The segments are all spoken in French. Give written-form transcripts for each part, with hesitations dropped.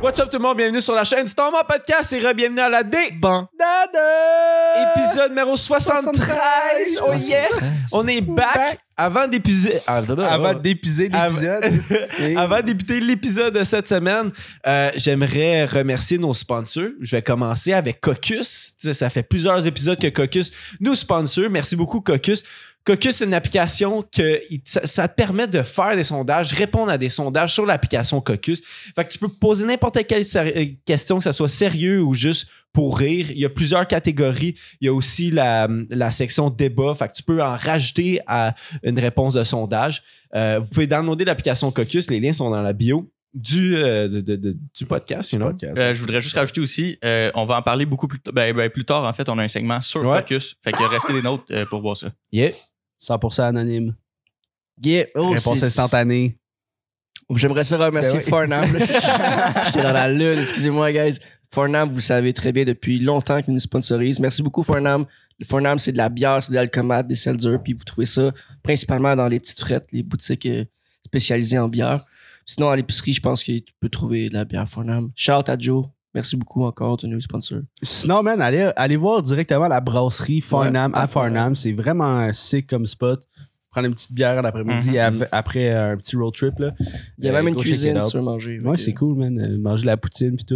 What's up tout le monde, bienvenue sur la chaîne Storm Podcast et re-bienvenue à la Bon. épisode numéro 73. Oh yeah! On est back avant d'épuiser... Avant d'épuiser l'épisode. Avant d'épuiser l'épisode de cette semaine, j'aimerais remercier nos sponsors. Je vais commencer avec Caucus. Tu sais, ça fait plusieurs épisodes que Caucus nous sponsor. Merci beaucoup Caucus. Caucus, c'est une application que ça te permet de faire des sondages, répondre à des sondages sur l'application Caucus. Fait que tu peux poser n'importe quelle question, que ça soit sérieux ou juste pour rire. Il y a plusieurs catégories. Il y a aussi la section débat. Fait que tu peux en rajouter à une réponse de sondage. Vous pouvez downloader l'application Caucus. Les liens sont dans la bio du podcast. You know? Je voudrais juste rajouter aussi, on va en parler beaucoup plus, plus tard. En fait, on a un segment sur Caucus. Fait que restez des notes pour voir ça. Yeah. 100% anonyme. Yeah. Oh, Réponse instantanée. J'aimerais ça remercier Ben oui. Farnham. J'étais dans la lune, excusez-moi, guys. Farnham, vous savez très bien depuis longtemps qu'il nous sponsorise. Merci beaucoup, Farnham. Le Farnham, c'est de la bière, c'est de l'alcomate, des sels durs, puis vous trouvez ça principalement dans les petites frettes, les boutiques spécialisées en bière. Sinon, à l'épicerie, je pense que tu peux trouver de la bière Farnham. Shout à Joe. Merci beaucoup encore de nous sponsor. Sinon, man, allez voir directement la brasserie Farnham à Farnham. C'est vraiment sick comme spot. Prendre une petite bière l'après-midi après un petit road trip. Là. Il y a même une go check cuisine it out. si tu veux manger. Ouais, c'est cool, man. Manger de la poutine puis tout.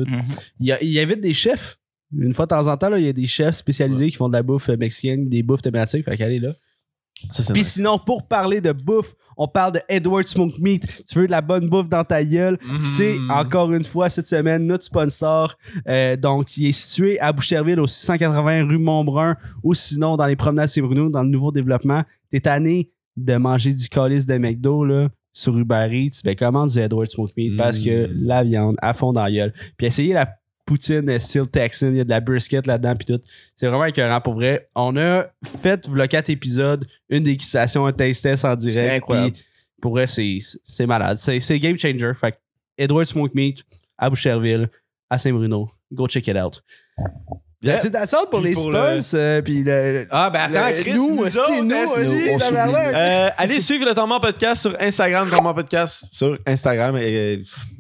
Il invite des chefs. Une fois de temps en temps, là, il y a des chefs spécialisés qui font de la bouffe mexicaine, des bouffes thématiques. Fait qu'allez là. Puis sinon, pour parler de bouffe, on parle de Edward Smoke Meat. Tu veux de la bonne bouffe dans ta gueule? C'est encore une fois cette semaine notre sponsor. Donc, il est situé à Boucherville au 680 rue Montbrun ou sinon dans les promenades Saint-Bruno dans le nouveau développement. T'es tanné de manger du calice de McDo là, sur Uber Eats, ben commande du Edward Smoke Meat parce que la viande à fond dans la gueule. Puis essayez la poutine style Texan, il y a de la brisket là-dedans puis tout. C'est vraiment écœurant pour vrai. On a fait le 4 épisodes, une dégustation, un taste test en direct. C'est incroyable. Puis pour vrai, c'est malade. C'est game changer. Fait que Edward Smoke Meat à Boucherville, à Saint-Bruno. Go check it out. C'est ça pour Puis les pour sponsors. Puis Ah, ben attends, Chris, nous nous aussi, autres, esti. on tabarnak. Allez suivre le Tourment Podcast sur Instagram, Tourment Podcast sur Instagram et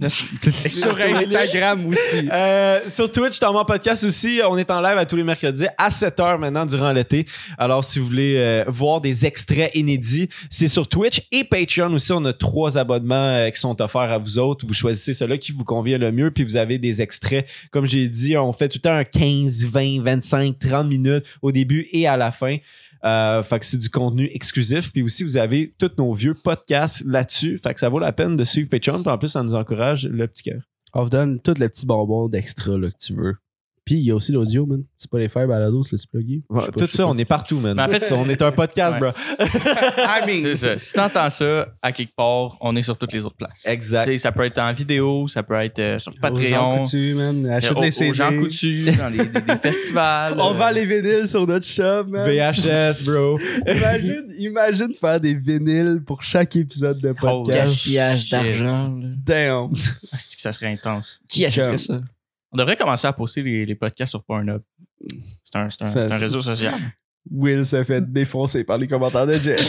Sur Instagram aussi. sur Twitch, Tourment Podcast aussi. On est en live à tous les mercredis à 7h maintenant durant l'été. Alors, si vous voulez voir des extraits inédits, c'est sur Twitch et Patreon aussi. On a 3 abonnements qui sont offerts à vous autres. Vous choisissez celui qui vous convient le mieux, puis vous avez des extraits. Comme j'ai dit, on fait tout le temps un 15, 20, 25, 30 minutes au début et à la fin. Fait que c'est du contenu exclusif. Puis aussi, vous avez tous nos vieux podcasts là-dessus. Fait que ça vaut la peine de suivre Patreon. Puis en plus, ça nous encourage le petit cœur. On vous donne tous les petits bonbons d'extra là, que tu veux. Puis il y a aussi l'audio, man. C'est pas les faire balados, le petit pluggy. Tout ça, on est partout, man. Mais en fait, on est un podcast, ouais. bro. C'est ça. Si t'entends ça à quelque part, on est sur toutes les autres places. Exact. Tu sais, ça peut être en vidéo, ça peut être sur Patreon. Jean Coutu, man. Achète les CD. Aux gens coutus, dans des festivals. On vend les vinyles sur notre shop, man. VHS, bro. Imagine faire des vinyles pour chaque épisode de podcast. Gaspillage shit. d'argent. là. Damn. C'est que ça serait intense. Qui achèterait ça? On devrait commencer à poster les podcasts sur Pornhub. C'est un réseau social. Will se fait défoncer par les commentaires de Jess.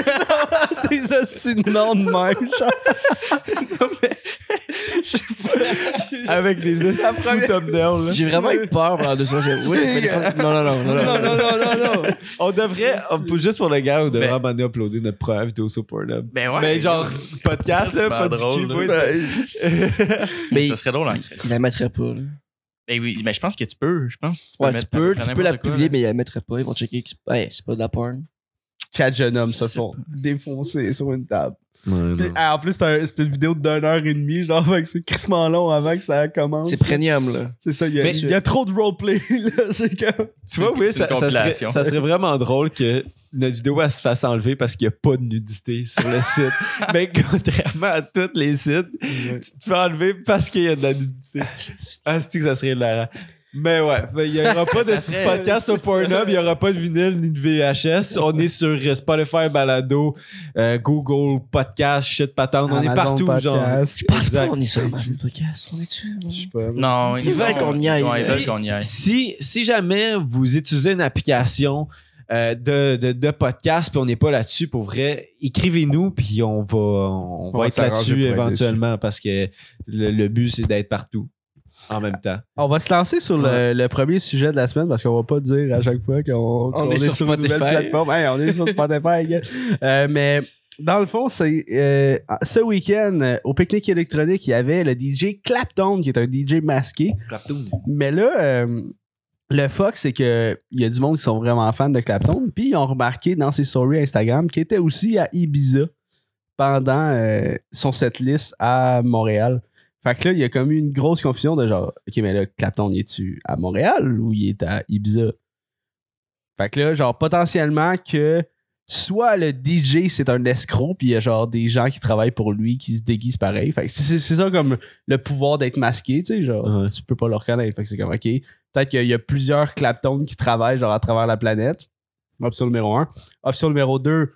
Des hosties de noms de même, genre. Avec des estis top down, là. J'ai vraiment eu peur pendant 2 secondes. Oui, ça fait des fois- Non. On devrait, juste pour le gars, on devrait abandonner uploader notre première vidéo sur Pornhub. Ben ouais. Mais genre, podcast, C'est là, pas pas du drôle, cul, là. ouais. Mais ça serait drôle en Christ. il la mettrait pas. Là. Ben oui, mais je pense que tu peux. Je pense que tu peux Ouais, mettre tu peux n'importe la quoi, publier, là. mais il la mettrait pas. Ils vont checker que c'est pas de la porn. 4 jeunes hommes se C'est font pas- défoncer sur une table. Ouais, Puis, en plus, c'est une vidéo d'1h30, genre, avec c'est crissement long avant que ça commence. C'est premium, là. C'est ça, il Mais- y a trop de roleplay, là. C'est comme. Tu vois, oui, C'est une compilation. ça serait vraiment drôle que notre vidéo elle se fasse enlever parce qu'il n'y a pas de nudité sur le site. Mais contrairement à tous les sites, tu te fais enlever parce qu'il y a de la nudité. Ah, c'est que ça serait hilarant. Mais ouais, il n'y aura pas de Ça serait- podcast sur Pornhub, il n'y aura pas de vinyle ni de VHS. On est sur Spotify, Balado, Google, Podcast, shit, patente. On est Amazon partout, Podcast. genre. Je pense Exact. pas qu'on est sur Amazon Podcast. On est-tu? Je sais pas. Non, Ils veulent qu'on y aille. Ouais, ils veulent qu'on y aille. Si jamais vous utilisez une application de podcast puis on n'est pas là-dessus, pour vrai, écrivez-nous puis on va être s'arranger là-dessus pour être éventuellement parce que le but c'est d'être partout. en même temps. On va se lancer sur le premier sujet de la semaine parce qu'on va pas dire à chaque fois qu'on est sur une nouvelle plateforme. Hey, on est sur Spotify. Mais dans le fond, c'est ce week-end, au pique-nique électronique, il y avait le DJ Clapton, qui est un DJ masqué. Clapton. Mais là, le fuck, c'est que il y a du monde qui sont vraiment fans de Clapton. Puis ils ont remarqué dans ses stories Instagram qu'il était aussi à Ibiza pendant son setlist à Montréal. Fait que là, il y a comme eu une grosse confusion de genre, OK, mais là, Clapton, il est-tu à Montréal ou il est à Ibiza? Fait que là, genre, potentiellement que soit le DJ, c'est un escroc, puis il y a genre des gens qui travaillent pour lui qui se déguisent pareil. Fait que c'est ça comme le pouvoir d'être masqué, tu sais, genre, tu peux pas le reconnaître. Fait que c'est comme, OK, peut-être qu'il y a plusieurs Clapton qui travaillent genre à travers la planète. Option numéro 1. Option numéro 2,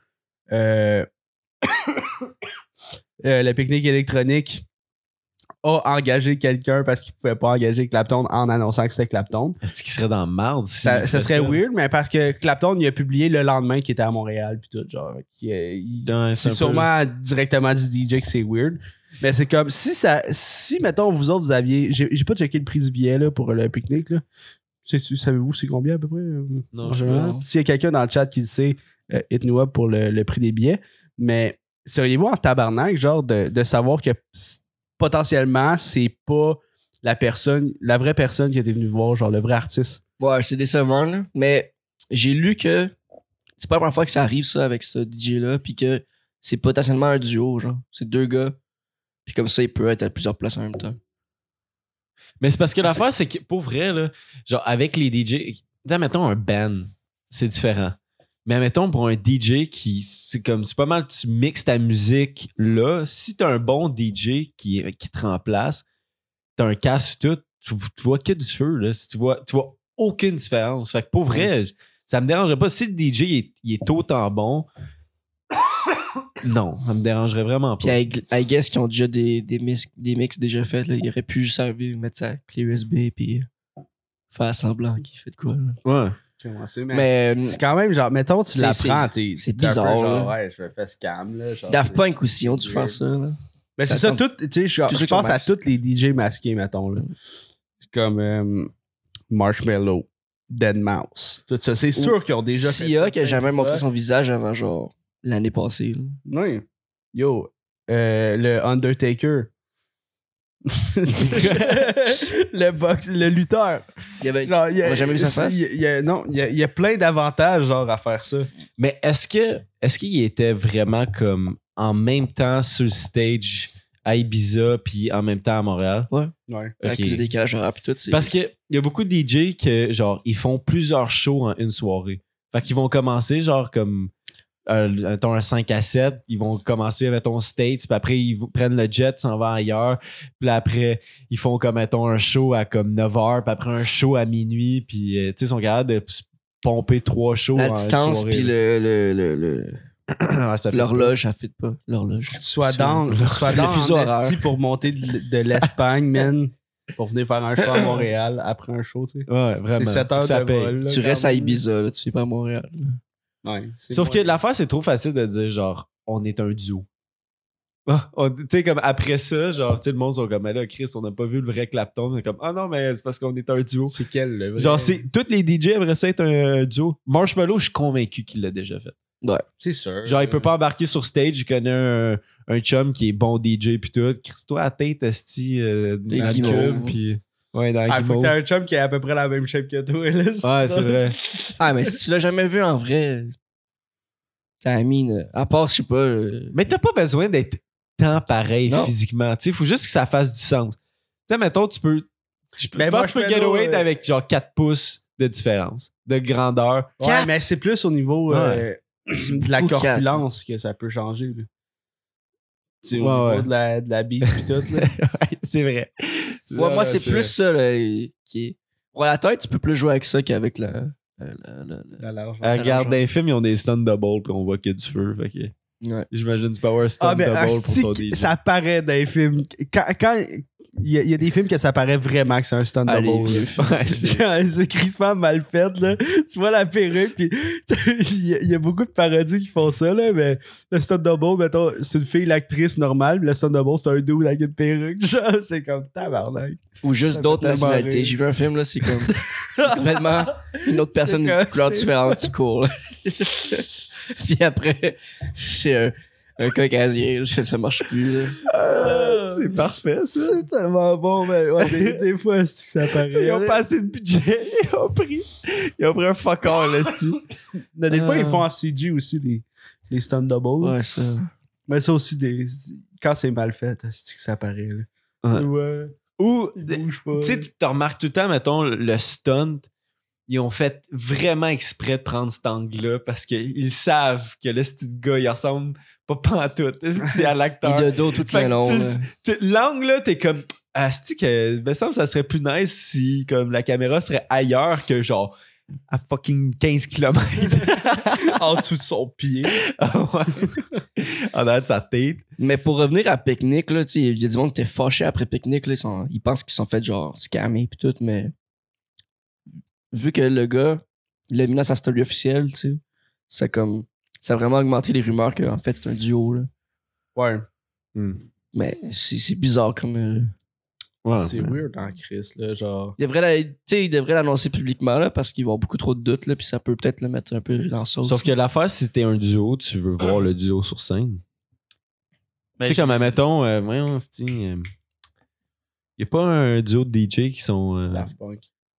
le pique-nique électronique a engagé quelqu'un parce qu'il pouvait pas engager Clapton en annonçant que c'était Clapton. Est-ce qu'il serait dans le marde? Ça serait weird, mais parce que Clapton, il a publié le lendemain qu'il était à Montréal puis tout, genre. C'est sûrement directement du DJ que c'est weird. Mais c'est comme, si mettons, vous autres, vous aviez... J'ai pas checké le prix du billet là, pour le pique-nique, là. Savez-vous c'est combien à peu près? Non, je sais pas. S'il y a quelqu'un dans le chat qui le sait, hit nous up pour le prix des billets. Mais seriez-vous en tabarnak, genre, de savoir que potentiellement, c'est pas la vraie personne qui était venue voir, genre le vrai artiste? Ouais, c'est décevant, là. Mais j'ai lu que c'est pas la première fois que ça arrive, ça, avec ce DJ-là, puis que c'est potentiellement un duo, genre. C'est 2 gars. Puis comme ça, il peut être à plusieurs places en même temps. Mais c'est parce que l'affaire, c'est que pour vrai, là, genre avec les DJ, mettons un band, c'est différent. Mais mettons pour un DJ c'est pas mal, tu mixes ta musique là. Si t'as un bon DJ qui te remplace, t'as un casque tout, tu vois que du feu, là. Tu vois aucune différence. Fait que pour vrai, ça me dérangerait pas. Si le DJ il est autant bon, non, ça me dérangerait vraiment pas. Puis I guess qu'ils ont déjà des mix déjà faits, là. Il aurait pu juste servir, mettre sa clé USB puis faire semblant qu'il fait de quoi, là. Ouais. Mais c'est quand même genre, mettons, tu l'apprends, c'est bizarre. Genre, ouais, je fais scam, là. Daft Punk aussi, ont dû faire ça, là. Mais c'est ça, tout, tu sais, je pense à tous les DJ masqués, mettons, là. C'est comme Marshmello, Deadmau5, tout ça. C'est sûr qu'ils ont déjà fait Sia qui a jamais montré son visage avant, genre, l'année passée, là. Oui. Yo, le Undertaker. le lutteur. On a jamais vu sa face. Il y a plein d'avantages genre à faire ça. Mais est-ce qu'il était vraiment comme en même temps sur le stage à Ibiza puis en même temps à Montréal? Ouais. Okay. Avec le décalage horaire puis tout. Parce que il y a beaucoup de DJ que genre ils font plusieurs shows en une soirée. Fait qu'ils vont commencer genre comme mettons un 5 à 7, ils vont commencer mettons States, puis après ils prennent le jet, s'en vont ailleurs, puis après ils font comme mettons un show à comme 9h, puis après un show à minuit, puis tu sais ils sont capables de pomper 3 shows la en distance soirée, puis l'horloge, ça fit pas. L'horloge. Soit dans le fuseau horaire pour monter de l'Espagne, man, pour venir faire un show à Montréal après un show, tu sais. Ouais, vraiment. C'est 7 heures ça de vol. Là, tu restes à Ibiza, là, tu fais pas à Montréal. Ouais, sauf que l'affaire, c'est trop facile de dire, genre, on est un duo. Tu sais, comme après ça, genre, tu sais, le monde sont comme, là, Chris, on n'a pas vu le vrai Clapton. On est comme, ah non, mais c'est parce qu'on est un duo. C'est quel, le vrai? Genre, tous les DJ aimeraient ça être un duo. Marshmello, je suis convaincu qu'il l'a déjà fait. Ouais. C'est sûr. Genre, il peut pas embarquer sur stage, il connaît un chum qui est bon DJ pis tout. Chris-toi à tête, esti, dans le cube, pis... Ouais, dans il faut que t'aies un chum qui a à peu près la même shape que toi, là. Ouais, c'est vrai. Ah, mais si tu l'as jamais vu en vrai, t'as mine. À part, je sais pas. Mais t'as pas besoin d'être tant pareil non. physiquement. Tu sais, faut juste que ça fasse du sens. Tu sais, mettons, tu peux get away avec genre 4 pouces de différence, de grandeur. Ouais, 4? Mais c'est plus au niveau de la corpulence que ça peut changer, là. Au niveau de la bite et tout. Là. Ouais, c'est vrai. Ouais, moi, c'est plus ça là, qui est. Pour la tête, tu peux plus jouer avec ça qu'avec la large. Regarde, dans les films, ils ont des stunt double puis on voit qu'il y a du feu. Fait que, ouais. J'imagine du power stunt double pour ton DJ. Ça paraît dans les films. Quand il y a des films que ça paraît vraiment que c'est un stunt double. Ouais, c'est crispement mal fait, là. Tu vois la perruque, puis il y a beaucoup de parodies qui font ça, là, mais le stunt double, mettons, c'est une fille, l'actrice normale, puis le stunt double, c'est un dude avec une perruque. Genre, c'est comme tabarnak. Ou juste d'autres nationalités. J'ai vu un film, là, c'est comme... c'est complètement une autre personne de couleur différente qui court, là. Puis après, c'est un caucasien, ça marche plus, là. C'est parfait, ça. C'est tellement bon, mais ouais, des fois, c'est que ça paraît. Ils ont pas assez de budget. Ils ont pris un fuck all, là, Des fois, ils font en CG aussi, les stunt doubles. Ouais, ça. Mais ça aussi, quand c'est mal fait, c'est que ça paraît, là. Ouais. Ou, tu sais, tu te remarques tout le temps, mettons, le stunt, ils ont fait vraiment exprès de prendre cet angle-là parce qu'ils savent que le petit gars, il ressemble pas pantoute c'est à l'acteur. Il de dos tout le long. L'angle, là, t'es comme... Ah, c'est que, me semble, ça serait plus nice si comme la caméra serait ailleurs que genre à fucking 15 km. En dessous de son pied. En dehors de sa tête. Mais pour revenir à Picnic, là, il y a du monde qui était fâché après Picnic. Là, ils pensent qu'ils sont fait genre scammer pis tout, mais vu que le gars l'a mis dans sa story officielle, tu sais, ça a vraiment augmenté les rumeurs qu'en fait c'est un duo. Là. Ouais. Mais c'est bizarre comme. Ouais, c'est weird en Chris, là, genre. Il devrait l'annoncer publiquement là, parce qu'il va y avoir beaucoup trop de doutes, là, puis ça peut peut-être le mettre un peu dans le sauce. Sauf que l'affaire, si t'es un duo, tu veux voir le duo sur scène. Tu sais, comme, admettons, voyons, il n'y a pas un duo de DJ qui sont. Daft Punk.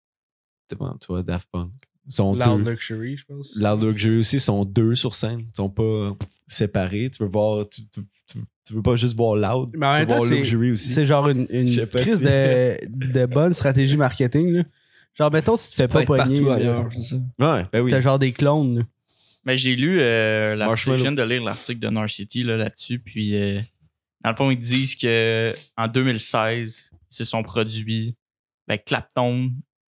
Tu vois, Daft Punk. Sont Loud deux. Luxury, je pense. Loud Luxury aussi, sont deux sur scène. Ils sont pas séparés. Tu veux voir. Tu veux pas juste voir Loud. Mais en même temps, c'est genre une crise de bonne stratégie marketing. Là. Genre, mettons, si tu te fais pas pogner. Partout ailleurs, c'est ça. Ouais, ben oui. T'as genre des clones. Là. Mais j'ai lu l'article, je viens de lire l'article de Narcity là-dessus. Puis, dans le fond, ils disent que en 2016, c'est son produit. Ben, Clapton.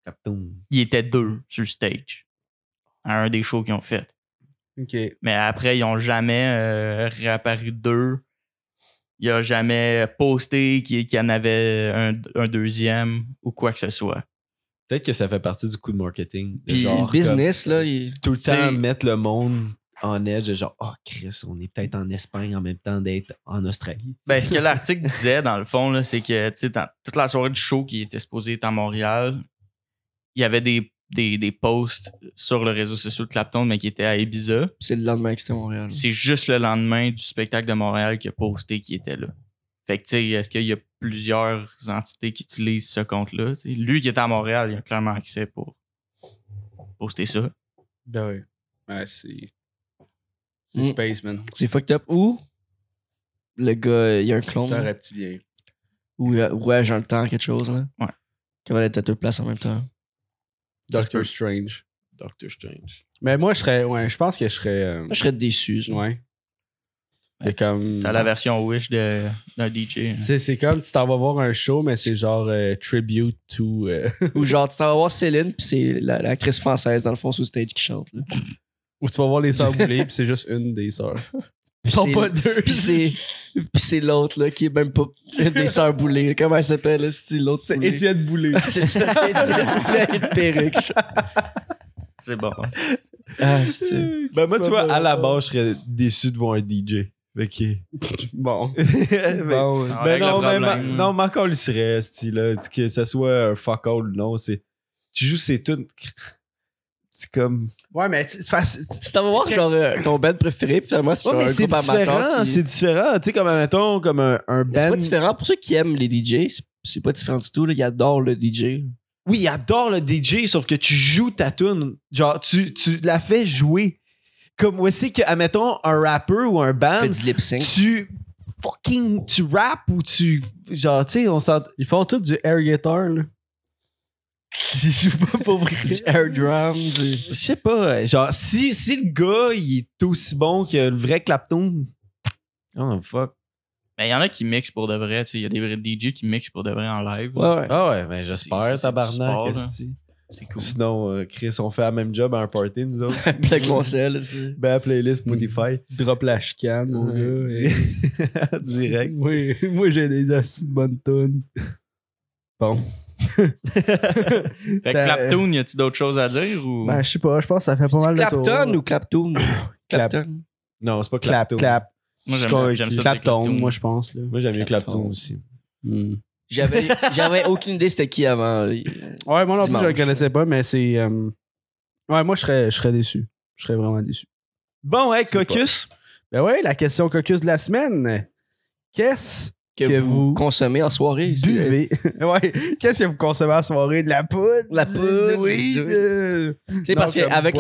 Il était 2 sur le stage. À un des shows qu'ils ont fait. OK. Mais après, ils ont jamais réapparu 2. Il a jamais posté qu'il y en avait un deuxième ou quoi que ce soit. Peut-être que ça fait partie du coup de marketing. Puis le business, là, tout le temps mettre le monde en edge de genre, oh Chris, on est peut-être en Espagne en même temps d'être en Australie. Ben, ce que l'article disait, dans le fond, là, c'est que, tu sais, toute la soirée du show qui était supposé être à Montréal, il y avait des posts sur le réseau social de Clapton, mais qui étaient à Ibiza. C'est le lendemain que c'était à Montréal. C'est juste le lendemain du spectacle de Montréal qu'il a posté qui était là. Fait que, tu sais, est-ce qu'il y a plusieurs entités qui utilisent ce compte-là? T'sais, lui qui était à Montréal, il a clairement accès pour poster ça. Ben oui. Ouais, c'est Space, man. C'est fucked up. Ou le gars, il y a un clone. C'est un reptilien. Ou ouais, j'ai le temps, quelque chose, là. Ouais. Qui va être à 2 places en même temps. Doctor Strange. Mais moi, je pense que je serais. Moi, je serais déçu. Genre. Ouais. C'est comme. T'as la version Wish d'un DJ. Hein. C'est comme tu t'en vas voir un show, mais c'est genre tribute to. Ou genre, tu t'en vas voir Céline, puis c'est l'actrice française, dans le fond, sur le stage qui chante. Là. Ou tu vas voir les sœurs Boulay, puis c'est juste une des sœurs. Ils sont pas deux. Puis c'est l'autre, là, qui est même pas une des sœurs Boulay. Comment elle s'appelle, là? C'est l'autre. C'est Étienne Boulay. C'est ça, c'est Étienne Boulay avec une perruque. C'est bon. Ben moi, tu vois, à la base, je serais déçu de voir un DJ. Ok. Bon. Ben non, mais encore, il serait, là, que ce soit un fuck all ou non, c'est. Tu joues ces tunes. C'est comme. Ouais, mais tu t'en vas voir genre ton band préféré, puis finalement, c'est genre un groupe amateur. C'est différent. Tu sais, comme, mettons, comme un band. C'est pas différent. Pour ceux qui aiment les DJ, c'est pas différent du tout. Là. Ils adorent le DJ. Oui, ils adorent le DJ, sauf que tu joues ta tune. Genre, tu la fais jouer. Comme aussi que, admettons, un rappeur ou un band. Fait du lip sync. Tu rappes ou tu. Genre, tu sais, on sent. Ils font tout du air guitar, là. Je joue pas pour vrai. Du air drum. Je sais pas. Genre, si le gars, il est aussi bon que le vrai Clapton. Oh, fuck. Mais il y en a qui mixent pour de vrai. Il y a des vrais DJ qui mixent pour de vrai en live. Ouais. Ah ouais, mais j'espère, tabarnak. C'est cool. Sinon, Chris, on fait la même job à un party, nous autres. Plug mon sel aussi. Ben, la playlist Spotify. Drop la chicane, mon gars. Direct. Moi, j'ai des astuces de bonnes tunes. Bon. Fait que Clapton, y a-tu d'autres choses à dire ou? Ben, je sais pas, je pense que ça fait pas mal de tour. Clapton ou Clapton? Clapton. Non, c'est pas Clapton. Clap. Moi, j'aime ça. Clapton, moi, je pense. Là. Moi, j'aime mieux Clapton aussi. J'avais aucune idée c'était qui avant. Ouais, moi non plus, Dimanche. je le connaissais pas, mais c'est. Ouais, moi, je serais déçu. Je serais vraiment déçu. Bon, hey, Caucus. Ben ouais, la question Caucus de la semaine. Qu'est-ce que vous consommez en soirée. buvez? Ouais. Qu'est-ce que vous consommez en soirée? De la poudre? La poudre, Oui. Tu sais, parce qu'avec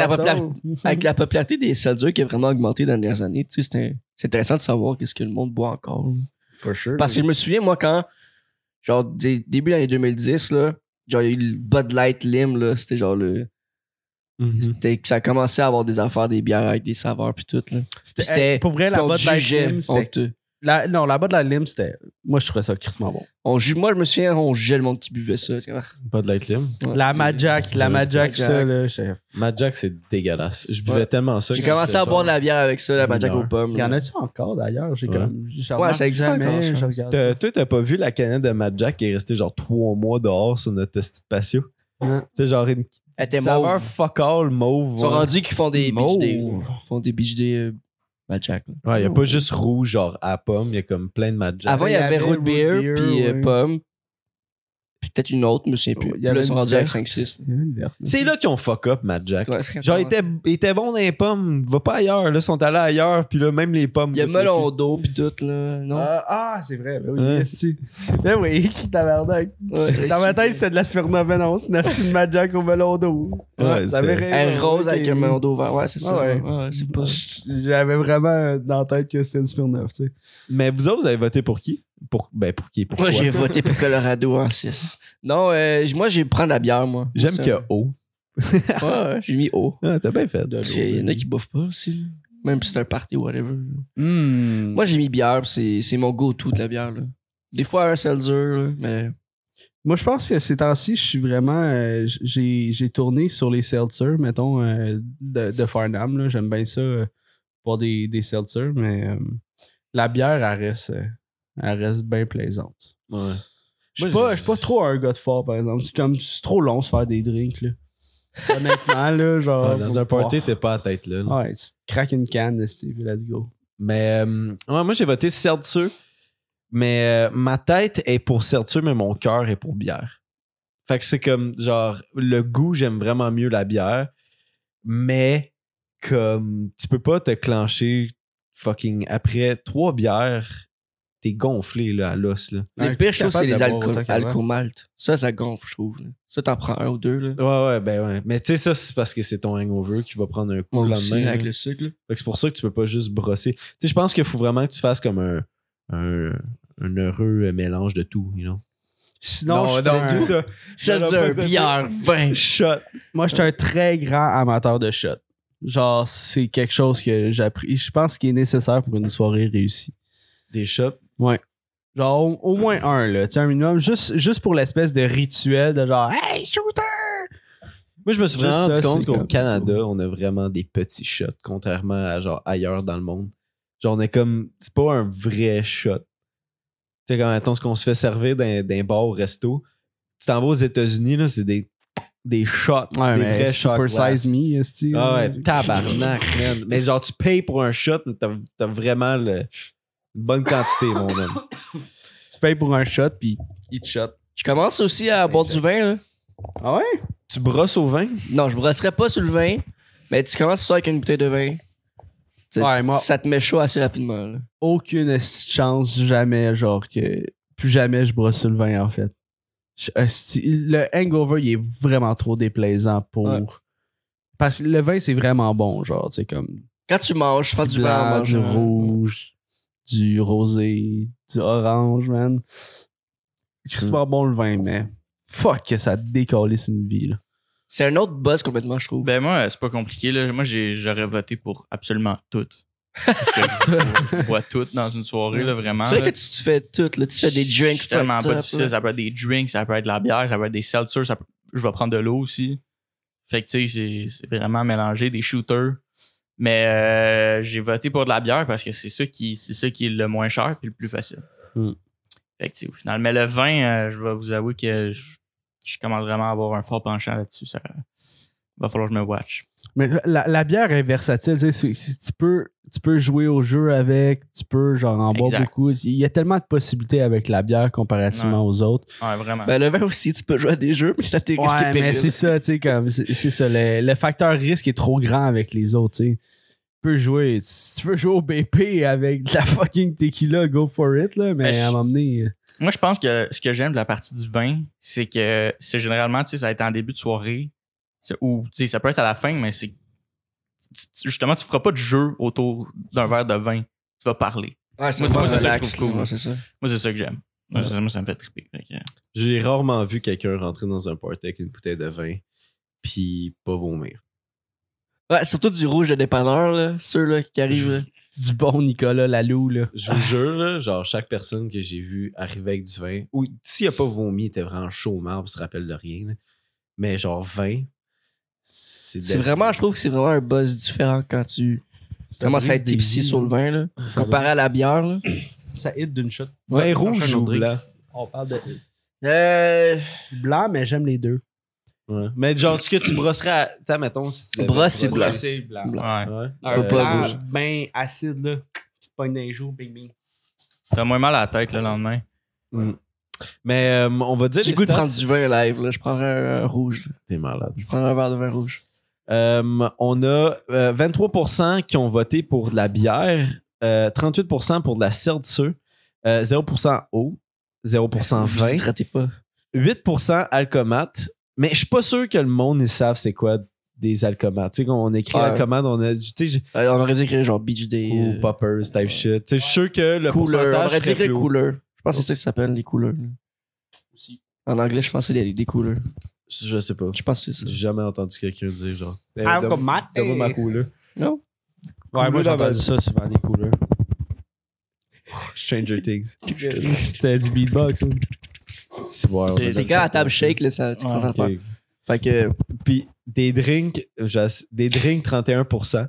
la popularité des seltzers qui a vraiment augmenté dans les dernières années, tu sais, c'est intéressant de savoir qu'est-ce que le monde boit encore. For sure. Parce que je me souviens, moi, quand, genre, début des années 2010, là, genre, il y a eu le Bud Light Lim, là, c'était genre le... C'était que ça commençait à avoir des affaires, des bières avec des saveurs puis tout, là. C'était pour vrai, la Bud Light Lim, c'était... La Bud Light Lim, c'était... Moi, je trouvais ça crissement bon. Moi, je me souviens, on jugeait le monde qui buvait ça. Pas de Light Lim. Ouais. La Mad-Jack, ça, là. Mad-Jack, c'est dégueulasse. Je buvais tellement ça. J'ai commencé à boire de la bière avec ça, la Mad-Jack aux pommes. Il y en a-tu encore, d'ailleurs? J'ai comme... Ouais, ça existe encore, ça. Je regarde. Toi, t'as pas vu la canette de Mad-Jack qui est restée genre 3 mois dehors sur notre test de patio? Ouais. C'était genre une Elle était saveur mauve. fuck all mauve. Ils sont rendus qu'ils font des Mauve. beach days. Ils font des beach days Mad-Jack. Ouais, y a pas juste rouge, genre à pomme, y a comme plein de Mad-Jack. Avant, il y avait root beer, puis ouais. pomme. Puis peut-être une autre, mais je sais plus. Il y Puis là, avait ils sont une rendus avec verte. 5-6. C'est là qu'ils ont fuck up Mad-Jack. Ouais, Genre, il était bon dans les pommes, va pas ailleurs. Là, ils sont allés ailleurs, puis là, même les pommes. Il y a toutes melon d'eau, puis tout, là. Non? C'est vrai. Ben oui, Ouais. esti. Ben oui, qui tabarnak. Ouais. Dans ma tête, c'est de la Smirnoff, mais non, c'est une asti de Mad-Jack au melon d'eau. Ouais, ça avait c'était- raison. Un rose Ok. avec un melon d'eau vert. Ouais, c'est ça. Ouais. Ouais, c'est pas... J'avais vraiment dans la tête que c'était une Smirnoff, tu sais. Mais vous autres, vous avez voté pour qui? Pour qui? Pourquoi? Moi, j'ai voté pour Colorado en 6. Non, moi, j'ai prendre la bière, moi. J'aime Ça. qu'il y a eau. Ouais, j'ai mis haut. Ah, t'as bien fait. Il y en a qui bouffent pas aussi. Là. Même si c'est un party ou whatever. Moi, Moi, j'ai mis bière, c'est mon go-to de la bière. Là. Des fois, un seltzer, là, mais... je pense que ces temps-ci, je suis vraiment... j'ai tourné sur les seltzers, mettons, de Farnham. Là. J'aime bien ça pour des seltzers, mais la bière, elle reste bien plaisante. Ouais. Je suis pas trop un gars de fort, par exemple. C'est trop long de se faire des drinks, là. Honnêtement, là, genre... Ouais, dans un party, t'es pas à tête là. Ouais, tu craques une canne, Steve, let's go. Mais ouais, moi, j'ai voté Seltzer. Mais ma tête est pour Seltzer, mais mon cœur est pour bière. Fait que c'est comme, genre, le goût, j'aime vraiment mieux la bière. Mais, comme, tu peux pas te clencher fucking après 3 bières. T'es gonflé, là, à l'os, là. Le pire, je trouve, c'est les alcool alcool-malt. Ça gonfle, je trouve. Là. Ça, t'en prends un ou deux. Là. Ouais, ben ouais. Mais tu sais, ça, c'est parce que c'est ton hangover qui va prendre un coup Moi le aussi, lendemain. avec là. le sucre. Là. Fait que c'est pour ça que tu peux pas juste brosser. Tu sais, je pense qu'il faut vraiment que tu fasses comme un heureux mélange de tout, you know? Sinon, oublie ça. Seltzer, bière, vin. Shot. moi, je suis un très grand amateur de shot. Genre, c'est quelque chose que j'apprécie. Je pense qu'il est nécessaire pour une soirée réussie. Des shots. Ouais. Genre, au moins un, là. Tu sais, un minimum. Juste pour l'espèce de rituel de genre, hey, shooter! Moi, je me suis vraiment Juste rendu ça, compte c'est qu'au comme- Canada, on a vraiment des petits shots, contrairement à genre ailleurs dans le monde. Genre, on est comme. C'est pas un vrai shot. Tu sais, quand mettons, ce qu'on se fait servir d'un bar au resto, tu t'en vas aux États-Unis, là, c'est des shots. Ouais, des mais vrais shots. Super glass. Size Me, esti. Ah ouais, tabarnak, man. Mais genre, tu payes pour un shot, mais t'as vraiment une bonne quantité, mon homme. Tu payes pour un shot, puis il te shot. Je commence aussi à boire du vin. Là. Ah ouais? Tu brosses au vin? Non, je brosserai pas sur le vin, mais tu commences ça avec une bouteille de vin. Ouais, moi- Ça te met chaud assez rapidement. Là. Aucune esti de chance, jamais, genre, que plus jamais je brosse sur le vin, en fait. Le hangover, il est vraiment trop déplaisant pour. Ouais. Parce que le vin, c'est vraiment bon, genre, tu sais, comme. Quand tu manges, tu prends du vin en du mangeant. rouge, du rosé, du orange, man. Crissement bon le vin, mais fuck que ça décalisse une vie, là. C'est un autre buzz complètement, je trouve. Ben moi, c'est pas compliqué. Là. Moi, j'aurais voté pour absolument tout. Parce que je bois tout dans une soirée, là, vraiment. C'est vrai là. que tu fais tout. Là. Tu fais des drinks. C'est tellement fucked pas up, difficile. là. Ça peut être des drinks, ça peut être de la bière, ça peut être des seltzers. Je vais prendre de l'eau aussi. Fait que, tu sais, c'est vraiment mélangé, des shooters. Mais j'ai voté pour de la bière parce que c'est ça qui est le moins cher et le plus facile. Fait que, au final. Mais le vin, je vais vous avouer que je commence vraiment à avoir un fort penchant là-dessus. Ça va falloir que je me watch. Mais la bière est versatile. Tu peux jouer au jeu avec, tu peux genre en boire beaucoup. Il y a tellement de possibilités avec la bière comparativement aux autres. Ouais, vraiment. Ben, le vin aussi, tu peux jouer à des jeux, mais ça t'est risqué. Ouais, mais c'est ça, tu sais, comme, c'est ça. Le facteur risque est trop grand avec les autres, tu sais. Tu peux jouer, si tu veux jouer au BP avec de la fucking tequila, go for it, là, mais à un moment donné. Moi, je pense que ce que j'aime de la partie du vin, c'est que c'est généralement, tu sais, ça va être en début de soirée, ou, tu sais, ça peut être à la fin, mais c'est. Justement, tu feras pas de jeu autour d'un verre de vin. Tu vas parler. Ouais, moi, c'est ça que je trouve cool. Ouais, c'est ça. Moi, c'est ça que j'aime. Moi, ça me fait triper. J'ai rarement vu quelqu'un rentrer dans un party avec une bouteille de vin puis pas vomir. Ouais, surtout du rouge de dépanneur, là. Ceux-là qui arrivent, là. Du bon Nicolas Lalou, là. Je vous jure, là, genre, chaque personne que j'ai vue arriver avec du vin, ou s'il a pas vomi, il était vraiment chaud au marbre, il se rappelle de rien, là. Mais genre, vin, c'est vraiment, je trouve que c'est vraiment un buzz différent quand tu commences à être tipsy sur le vin, là. Comparé à la bière, là. Ça hit d'une shot. Vin rouge ou blanc? On parle de. Blanc, mais j'aime les deux. Ouais. Mais genre, ce que tu brosserais à. Tu sais, mettons, si tu. Brosse, c'est blanc. C'est blanc. Ouais. Un blanc rouge bien acide, là. Qui te pogne dans les joues, bing bing. T'as moins mal à la tête le lendemain. Mais on va dire. J'ai le goût de prendre du vin live, là. Je prendrais un rouge. Là. T'es malade. Je prendrais un verre de vin rouge. On a 23% qui ont voté pour de la bière, 38% pour de la seltzer, 0% eau, 0% Vous vin, hydratez pas. 8% alcomate. Mais je suis pas sûr que le monde ils savent c'est quoi des alcomates. Tu sais, quand on écrit alcomate, on a. On aurait dû écrire genre Beach Day. Ou poppers, type shit. Tu sais, je suis sûr que le pourcentage. On aurait dû écrire plus haut. cooler. Je pense que c'est ça que ça s'appelle, les coolers. Aussi. En anglais, je pense que c'est des coolers. Je sais pas. Je pense que c'est ça. J'ai jamais entendu quelqu'un dire genre. Alcomate. Donne-moi ma couleur. Non? Ouais, moi j'ai entendu ça souvent, des couleurs. Stranger Things. C'était du beatbox, hein. C'est quand la table shake, là, ça, tu comprends le faire. Fait que. Puis des drinks 31%.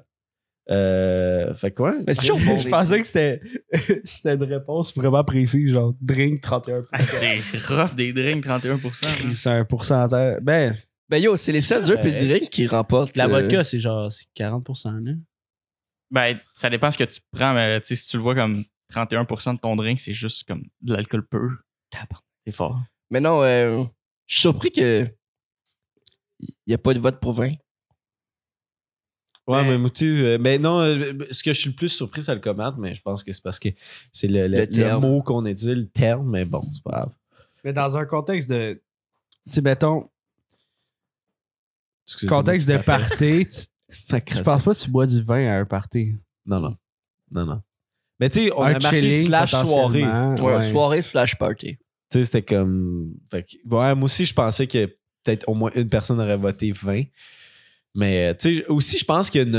Fait quoi? Mais c'est toujours bon. Je pensais que c'était une réponse vraiment précise, genre drink 31%. C'est rough des drinks, 31%. C'est un pourcentage. Ben yo, c'est les seuls durs puis le drink qui remportent. la vodka, c'est genre 40%, là. Ben, ça dépend ce que tu prends, mais tu sais, si tu le vois comme 31% de ton drink, c'est juste comme de l'alcool pur. C'est fort. Mais non, je suis surpris que il n'y a pas de vote pour vin. Ouais, mais Moutu, mais non, ce que je suis le plus surpris, c'est le comate, mais je pense que c'est parce que c'est le mot qu'on a dit, le terme, mais bon, c'est pas grave. Mais dans un contexte de. Tu sais, mettons. Excusez-moi, Contexte de party, je pense pas que tu bois du vin à un party. Non. Mais tu sais, on Un a marqué chilling, slash soirée. potentiellement. Soirée slash party. Tu sais, c'était comme. Fait que, ouais, moi aussi, je pensais que peut-être au moins une personne aurait voté 20. Mais tu sais, aussi, je pense que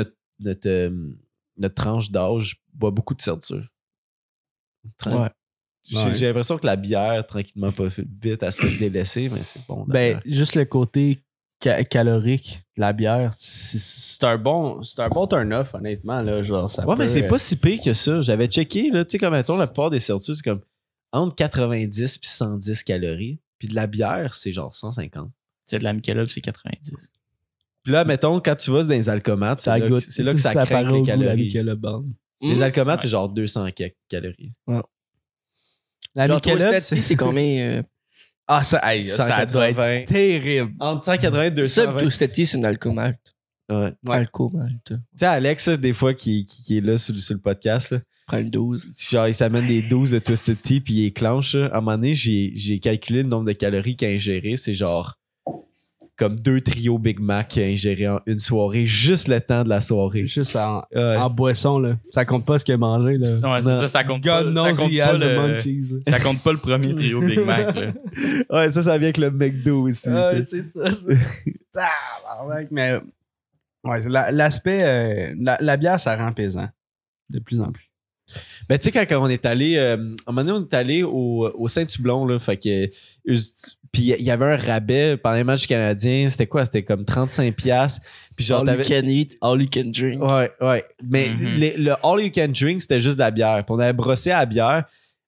notre tranche d'âge boit beaucoup de seltzer. Ouais. J'ai l'impression que la bière, tranquillement, pas vite, elle se fait délaisser, mais c'est bon. Ben, juste le côté calorique de la bière, c'est un bon turn-off, honnêtement. Là, genre, ça mais c'est pas si pire que ça. J'avais checké, là, tu sais, comme mettons, la plupart des seltzers, c'est comme entre 90 et 110 calories. Puis de la bière, c'est genre 150. Tu sais, de la Michelob, c'est 90. Puis là, mettons, quand tu vas dans les alcomates, c'est là que ça craque les calories. Les alcomates, c'est genre 200 calories. Ouais. La genre, Michelob, c'est combien? Ah, ça doit être terrible. Entre 180 et 200. Ça, Twisted c'est une alcomalt. Ouais. Alcomalt. Tu sais, Alex, des fois, qui est là sur le podcast, là, Prends le 12. genre, il s'amène des 12 de Twisted Tea puis il éclenche. À un moment donné, j'ai calculé le nombre de calories qu'il a ingéré. C'est genre comme 2 trios Big Mac qu'il a ingéré en une soirée, juste le temps de la soirée. Juste en boisson, là. Ça compte pas ce qu'il a mangé, là. Ouais, c'est ça compte pas. Ça compte pas le premier trio Big Mac, là. Ouais, ça vient avec le McDo aussi. C'est ça. Mais ouais, l'aspect... la bière, ça rend pesant. De plus en plus. Ben, tu sais, quand on est allé... à un moment donné, on est allé au Saint-Houblon, là, fait que... Puis il y avait un rabais pendant les matchs canadiens. C'était quoi? C'était comme 35$. Puis genre, all you can eat, all you can drink. Ouais. Mais le all you can drink, c'était juste de la bière. Puis on avait brossé à la bière.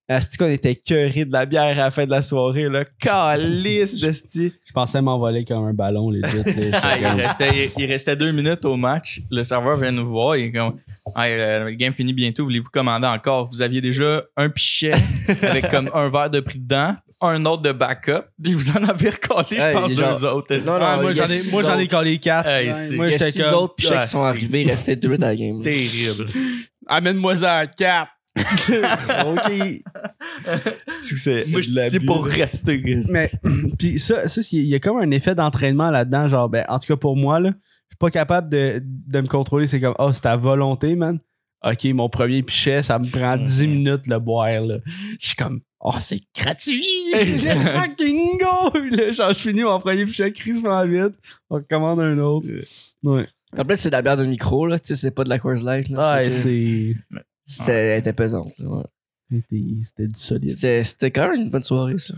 Asti qu'on était écœurés de la bière à la fin de la soirée, là. Calice de sti. Je pensais m'envoler comme un ballon, les deux. Il restait 2 minutes au match. Le serveur vient nous voir. Il est comme, le game finit bientôt. Voulez-vous commander encore? Vous aviez déjà un pichet avec comme un verre de prix dedans, un autre de backup, puis vous en avez recollé, je pense, 2 autres. Non, moi, j'en ai collé 4. Moi, il y a 6 autres pichets qui sont arrivés. Il restait 2 dans la game. Terrible. Amène-moi ça à 4. OK. Moi, je suis pour rester. Mais, puis ça, il y a comme un effet d'entraînement là-dedans. Genre, en tout cas, pour moi, là, je suis pas capable de me contrôler. C'est comme, c'est à volonté, man. OK, mon premier pichet, ça me prend 10 minutes le boire, là. Je suis comme, c'est gratuit! Fucking go! Là, genre, je finis mon premier pichet crissement vite. On recommande un autre. Ouais. En plus, c'est de la bière de micro, là. Tu sais, c'est pas de la Coors Light, là. Elle était pesante, là. Ouais. C'était du solide. C'était quand même une bonne soirée, ça.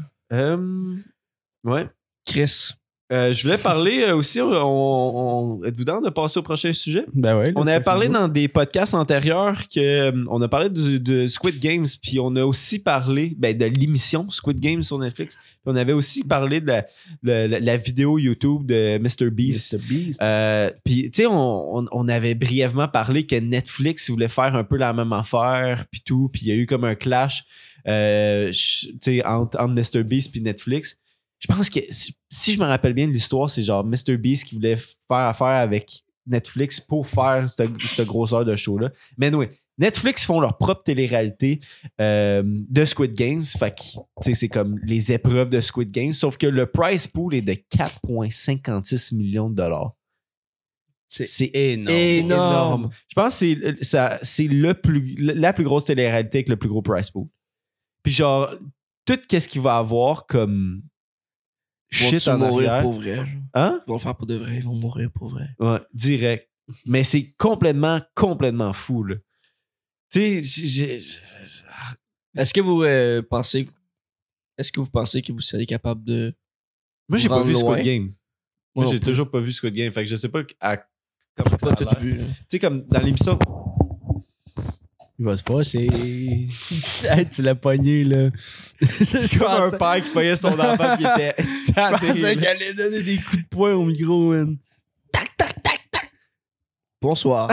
Ouais. Chris. Je voulais parler aussi, êtes-vous dans de passer au prochain sujet? Ben ouais. On avait parlé dans des podcasts antérieurs on a parlé de Squid Games, puis on a aussi parlé de l'émission Squid Games sur Netflix. Puis on avait aussi parlé de la vidéo YouTube de Mr. Beast. Puis, tu sais, on avait brièvement parlé que Netflix voulait faire un peu la même affaire, puis tout, puis il y a eu comme un clash entre Mr. Beast puis Netflix. Je pense que si je me rappelle bien de l'histoire, c'est genre Mr. Beast qui voulait faire affaire avec Netflix pour faire cette grosseur de show-là. Mais oui, Netflix font leur propre télé-réalité de Squid Games. Fait que c'est comme les épreuves de Squid Games, sauf que le prize pool est de 4,56 millions de dollars. C'est énorme. C'est énorme. Je pense que c'est la plus grosse télé-réalité avec le plus gros prize pool. Puis genre, tout qu'est-ce qu'il va avoir comme shit en mourir arrière. Pour vrai. Genre. Hein? Ils vont le faire pour de vrai. Ils vont mourir pour vrai. Ouais, direct. Mais c'est complètement fou, là. Tu sais, Est-ce que vous pensez que vous seriez capable de... Moi, j'ai pas vu loin? Squid Game. Moi, j'ai toujours pas vu Squid Game. Fait que je sais pas comment ça a tout l'air. vu. Tu sais, comme dans l'émission... Il va se fâcher. Hey, tu l'as pogné, là. C'est comme un père qui pognait son enfant qui était tanné. Je pensais qu'elle allait donner des coups de poing au micro, man. Tac, tac, tac, tac. Bonsoir.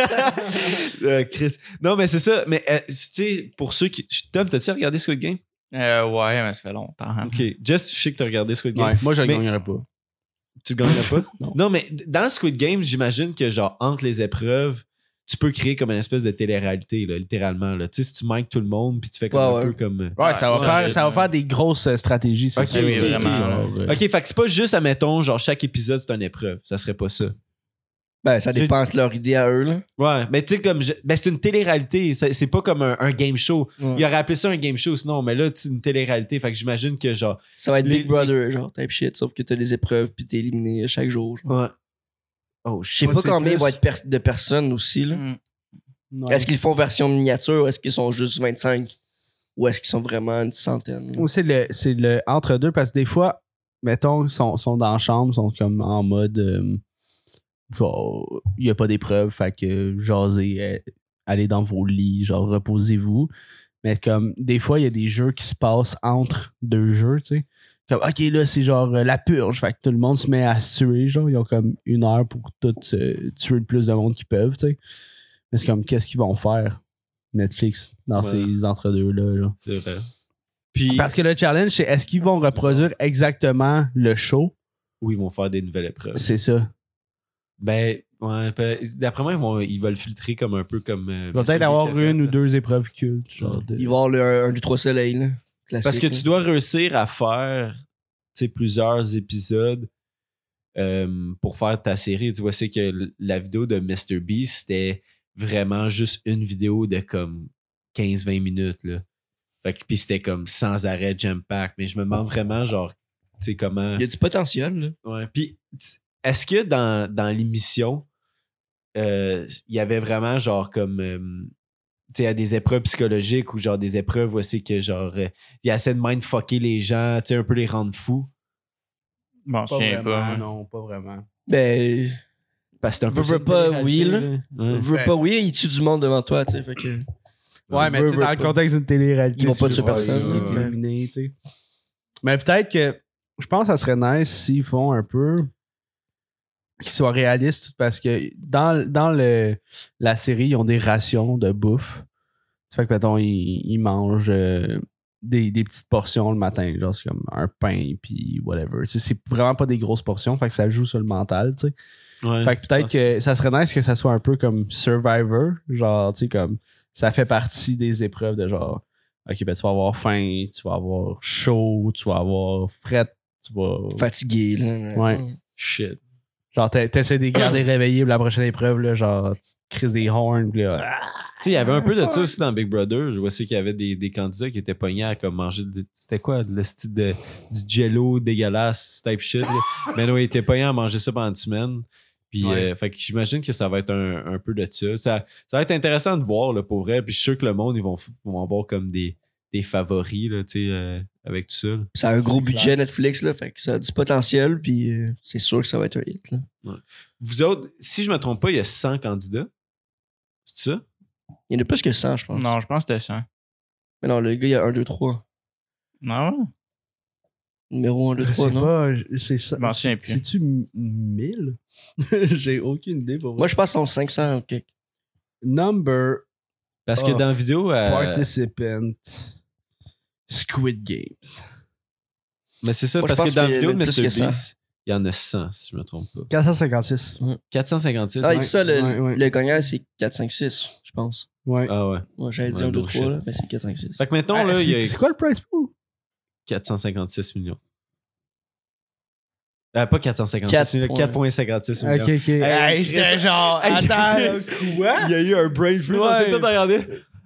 Chris. Non, mais c'est ça. Mais tu sais, pour ceux qui... Tom, t'as-tu regardé Squid Game? Ouais, mais ça fait longtemps. Hein. OK. Jess, je sais que t'as regardé Squid Game. Ouais, moi, je le gagnerais pas. Tu le gagnerais pas? Non, mais dans Squid Game, j'imagine que genre entre les épreuves, tu peux créer comme une espèce de télé-réalité, là, littéralement. Là. Tu sais, si tu manques tout le monde, puis tu fais comme un peu comme... Ouais, ça va faire des grosses stratégies. Ok, vraiment. Genre, OK, fait que c'est pas juste, admettons, genre chaque épisode, c'est une épreuve. Ça serait pas ça. Ben, ça dépend de leur idée à eux, là. Ouais, mais tu sais, comme... c'est une télé-réalité. C'est pas comme un game show. Ouais. Il aurait appelé ça un game show, sinon. Mais là, c'est une télé-réalité. Fait que j'imagine que, genre... Ça va être Big Brother, genre, type shit, sauf que t'as des épreuves, puis t'es éliminé chaque jour. Genre. Ouais. Oh, Je sais pas combien il va être de personnes aussi, là. Non. Est-ce qu'ils font version miniature? Est-ce qu'ils sont juste 25? Ou est-ce qu'ils sont vraiment une centaine? C'est le entre-deux, parce que des fois, mettons, ils sont dans la chambre, ils sont comme en mode... genre, il n'y a pas d'épreuve, fait que jasez, allez dans vos lits, genre, reposez-vous. Mais comme, des fois, il y a des jeux qui se passent entre deux jeux, tu sais. Comme, OK, là, c'est genre la purge, fait que tout le monde se met à se tuer, genre, ils ont comme 1 heure pour tout tuer le plus de monde qu'ils peuvent, tu sais. Mais c'est comme, qu'est-ce qu'ils vont faire, Netflix, dans ces entre-deux-là, genre. C'est vrai. Puis, parce que le challenge, c'est est-ce qu'ils vont reproduire exactement le show? ou ils vont faire des nouvelles épreuves. C'est ça. Ben, ouais, d'après moi, ils veulent filtrer comme un peu comme... Il va peut-être avoir une ou deux épreuves cultes. Genre Il va y avoir un du 3 soleils, là. Classique, parce que là. tu dois réussir à faire plusieurs épisodes pour faire ta série. Tu vois, c'est que la vidéo de Mr. Beast, c'était vraiment juste une vidéo de comme 15-20 minutes. Là. Fait que, puis c'était comme sans arrêt jam-pack. Mais je me demande vraiment, genre, tu sais, comment... Il y a du potentiel, là. Ouais. Puis, est-ce que dans l'émission, il y avait vraiment, genre, comme... tu sais, à des épreuves psychologiques ou genre des épreuves où c'est que, genre, il essaie de mindfucker les gens, tu sais, un peu les rendre fous? Bon, je pas. Non, pas vraiment. Ben... Parce que c'est un peu... Veux pas, oui, là. Ouais. Veux pas, oui, il tue du monde devant toi, tu sais, fait que... Ouais, mais tu sais, dans le contexte d'une télé-réalité, ils vont pas tuer personne. Il est éliminé, tu sais. Mais peut-être que je pense que ça serait nice s'ils font un peu qu'ils soient réalistes parce que dans la série, ils ont des rations de bouffe. Ça fait que, mettons, ils mangent des petites portions le matin, genre c'est comme un pain puis whatever. C'est vraiment pas des grosses portions, fait que ça joue sur le mental, tu sais. Ouais, fait que peut-être que ça serait nice que ça soit un peu comme Survivor, genre, tu sais, comme ça fait partie des épreuves de genre, ok, ben tu vas avoir faim, tu vas avoir chaud, tu vas avoir fret, tu vas... Fatigué, là. Ouais. Shit. Genre, t'essaies de les garder réveillés pour la prochaine épreuve, là, genre, tu crises des horns, pis là... Tu sais, il y avait un peu de ça aussi dans Big Brother. Je vois qu'il y avait des candidats qui étaient pognés à comme manger c'était quoi, le style du jello dégueulasse type shit. Là. Mais non, ils étaient pognés à manger ça pendant une semaine. Puis, fait que j'imagine que ça va être un peu de ça. Ça va être intéressant de voir, là, pour vrai. Puis je suis sûr que le monde, ils vont avoir comme des favoris, là, tu sais, avec tout ça. Là. Ça a un gros budget Netflix, là, fait que ça a du potentiel, puis c'est sûr que ça va être un hit, là. Ouais. Vous autres, si je me trompe pas, il y a 100 candidats. C'est ça? Il y en a plus que 100, je pense. Non, je pense que c'était 100. Mais non, le gars, il y a 1, 2, 3. Non, ouais. Numéro 1, 2, 3, non? Pas, c'est ça. Je m'en souviens plus. C'est-tu 1000? J'ai aucune idée pour Moi, je pense qu'ils sont 500, ok. Number Parce que of dans la vidéo... participant Squid Games. Mais c'est ça, Moi, parce je que pense dans la qu'il y vidéo en de a plus que Mr. 100. Beast, il y en a 100, si je me trompe pas. 456. 456. Ah, ouais. c'est ça, ouais. le gagnant, c'est 4, 5, 6, je pense. Ouais. Ah ouais. Moi, j'avais dit Ouais, 1, 2, no 3, shit. là, mais c'est 4, 5, 6. Fait que maintenant, là, il y a C'est quoi le price pool? 456 millions. Pas 456 4 millions, 4,56 millions. Ok, ok. Hey, Chris, j'étais genre, hey, attends, quoi? Il y a eu un brain freeze, on Ouais. s'est tout regardé.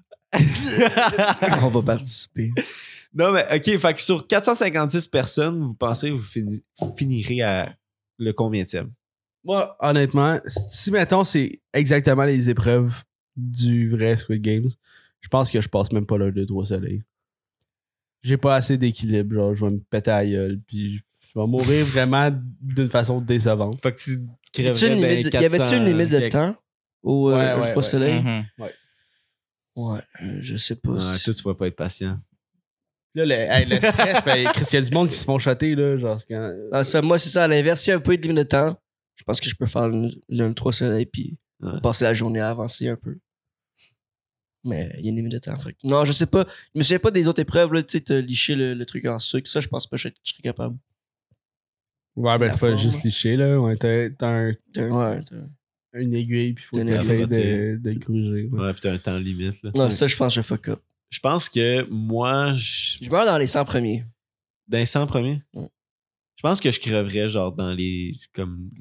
On va participer. Non, mais OK, fait que sur 456 personnes, vous pensez que vous finirez à le combienième? Moi, honnêtement, si mettons c'est exactement les épreuves du vrai Squid Games, je pense que je passe même pas l'heure de 3 soleils. J'ai pas assez d'équilibre, genre je vais me péter à la gueule, puis je vais mourir vraiment d'une façon décevante. Fait que tu Y avait-tu une limite de temps au Ouais, 3 soleils? Mhm. Ouais, je sais pas. Ouais, toi, tu vas pas être patient. Là, le stress, ben, Chris, il y a du monde qui se font shotter, là, genre, c'est quand... Ah, ça, moi, c'est ça, à l'inverse, s'il n'y a pas eu de limite de temps, je pense que je peux faire le 3 soleils puis passer la journée à avancer un peu. Mais il y a une limite de temps. Fait. Non, je sais pas. Je me souviens pas des autres épreuves, là, tu sais, t'as liché le truc en sucre. Ça, je pense pas que je serais capable. Ouais, ben La c'est pas forme. juste liché, là. Ouais, t'as Ouais. une aiguille, puis faut que Une t'essayes aiguille. de gruger. Ouais. Ouais, puis t'as un temps limite, là. Non, ça, je pense que je fuck up. Je pense que moi, Je meurs dans les 100 premiers. dans les 100 premiers, Ouais. je pense que je creverais, genre, dans les... comme...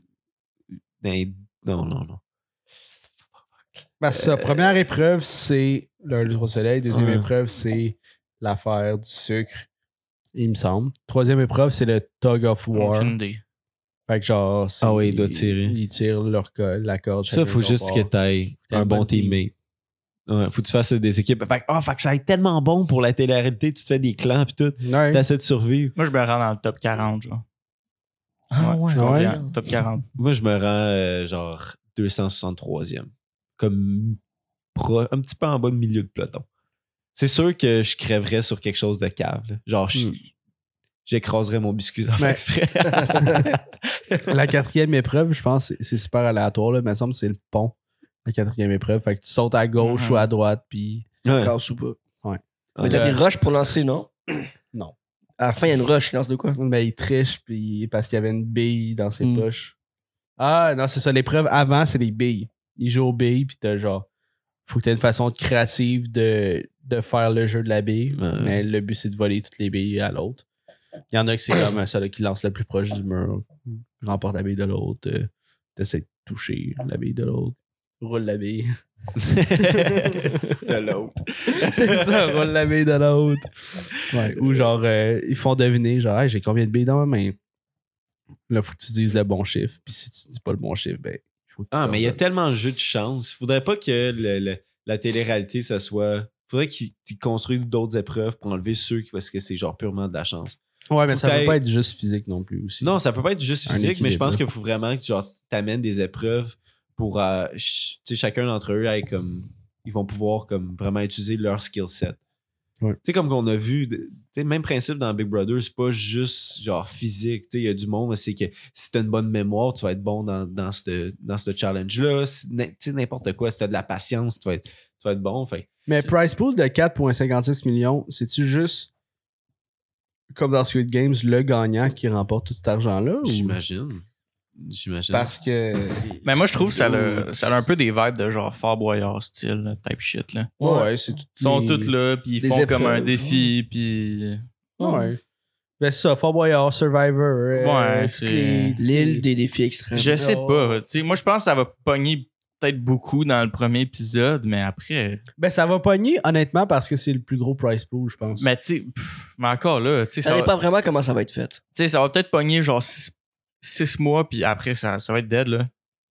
Non. Ben, c'est ça. Première épreuve, c'est l'heure du 3 soleil. Deuxième Ouais. épreuve, c'est l'affaire du sucre, il me semble. Troisième épreuve, c'est le tug of war. Aucune idée. Fait que genre, Ah ouais, il doit tirer. Ils tirent la corde. Ça, chacun faut de leur juste que bord. t'ailles T'as un un bon bon team. teammate. Ouais, faut que tu fasses des équipes. Fait que ça va être tellement bon pour la télé-réalité, tu te fais des clans pis tout. Ouais. T'essaies de survivre. Moi, je me rends dans le top 40, genre. Ah ouais, je suis ouais. confiant. Top 40. Moi, je me rends genre 263e. Comme un petit peu en bas de milieu de peloton. C'est sûr que je crèverais sur quelque chose de cave. Là. Genre, j'écraserais mon biscuit sans faire Mais- exprès. La quatrième épreuve, je pense, c'est super aléatoire. Là. Il me semble que c'est le pont. La quatrième épreuve. Fait que tu sautes à gauche Mhm. ou à droite, puis... Ouais. Casse ou pas. Ouais. Mais t'as des rushs pour lancer, non? Non. À la fin, il y a une rush. Il lance de quoi? Ben, il triche puis parce qu'il y avait une bille dans ses Mm. poches. Ah, non, c'est ça. L'épreuve avant, c'est les billes. Il joue aux billes, puis t'as genre... Faut que t'aies une façon créative de faire le jeu de la bille. Ouais. Mais le but, c'est de voler toutes les billes à l'autre. Il y en a que c'est comme celui qui lance le plus proche du mur, remporte la bille de l'autre, t'essaies de toucher la bille de l'autre, roule la bille. De l'autre. C'est ça, roule la bille de l'autre. Ouais, ou genre, ils font deviner, genre, hey, j'ai combien de billes dans ma main? Là, faut que tu dises le bon chiffre. Puis si tu dis pas le bon chiffre, ben, il faut que tu Ah, mais il y a t'en tellement de jeux de chance. Faudrait pas que la télé-réalité, ça soit. Faudrait qu'ils construisent d'autres épreuves pour enlever ceux parce que c'est genre purement de la chance. donnes. Ouais, mais Faut ça que peut pas être juste physique non plus aussi. Non, ça peut pas être juste Un physique, mais je équilibre, pense là. qu'il faut vraiment que genre, t'amènes des épreuves pour tu sais, chacun d'entre eux ait comme ils vont pouvoir comme vraiment utiliser leur skill set. Ouais. Tu sais, comme qu'on a vu, même principe dans Big Brother, c'est pas juste genre physique. Tu sais, il y a du monde, c'est que si t'as une bonne mémoire, tu vas être bon dans ce challenge-là. Tu sais, n'importe quoi, si t'as de la patience, tu vas être bon. Fait. Mais price pool de 4,56 millions, c'est-tu juste comme dans Squid Games, le gagnant qui remporte tout cet argent-là? J'imagine. Parce que. Mais moi, je trouve que ça a un peu des vibes de genre Fort Boyard style, type shit. Là. Ouais, c'est tout. Ils sont tous là, puis ils font comme un défi, puis. Ouais. Ben, c'est ça, Fort Boyard, Survivor. Ouais, c'est. L'île des défis extrêmes. Je sais pas. T'sais, moi, je pense que ça va pogner peut-être beaucoup dans le premier épisode, mais après. Ben, ça va pogner, honnêtement, parce que c'est le plus gros price pool, je pense. Mais tu sais, mais encore là, tu sais, Ça dépend vraiment comment ça va être fait. Tu sais, ça va peut-être pogner genre 6 mois, puis après, ça va être dead, là.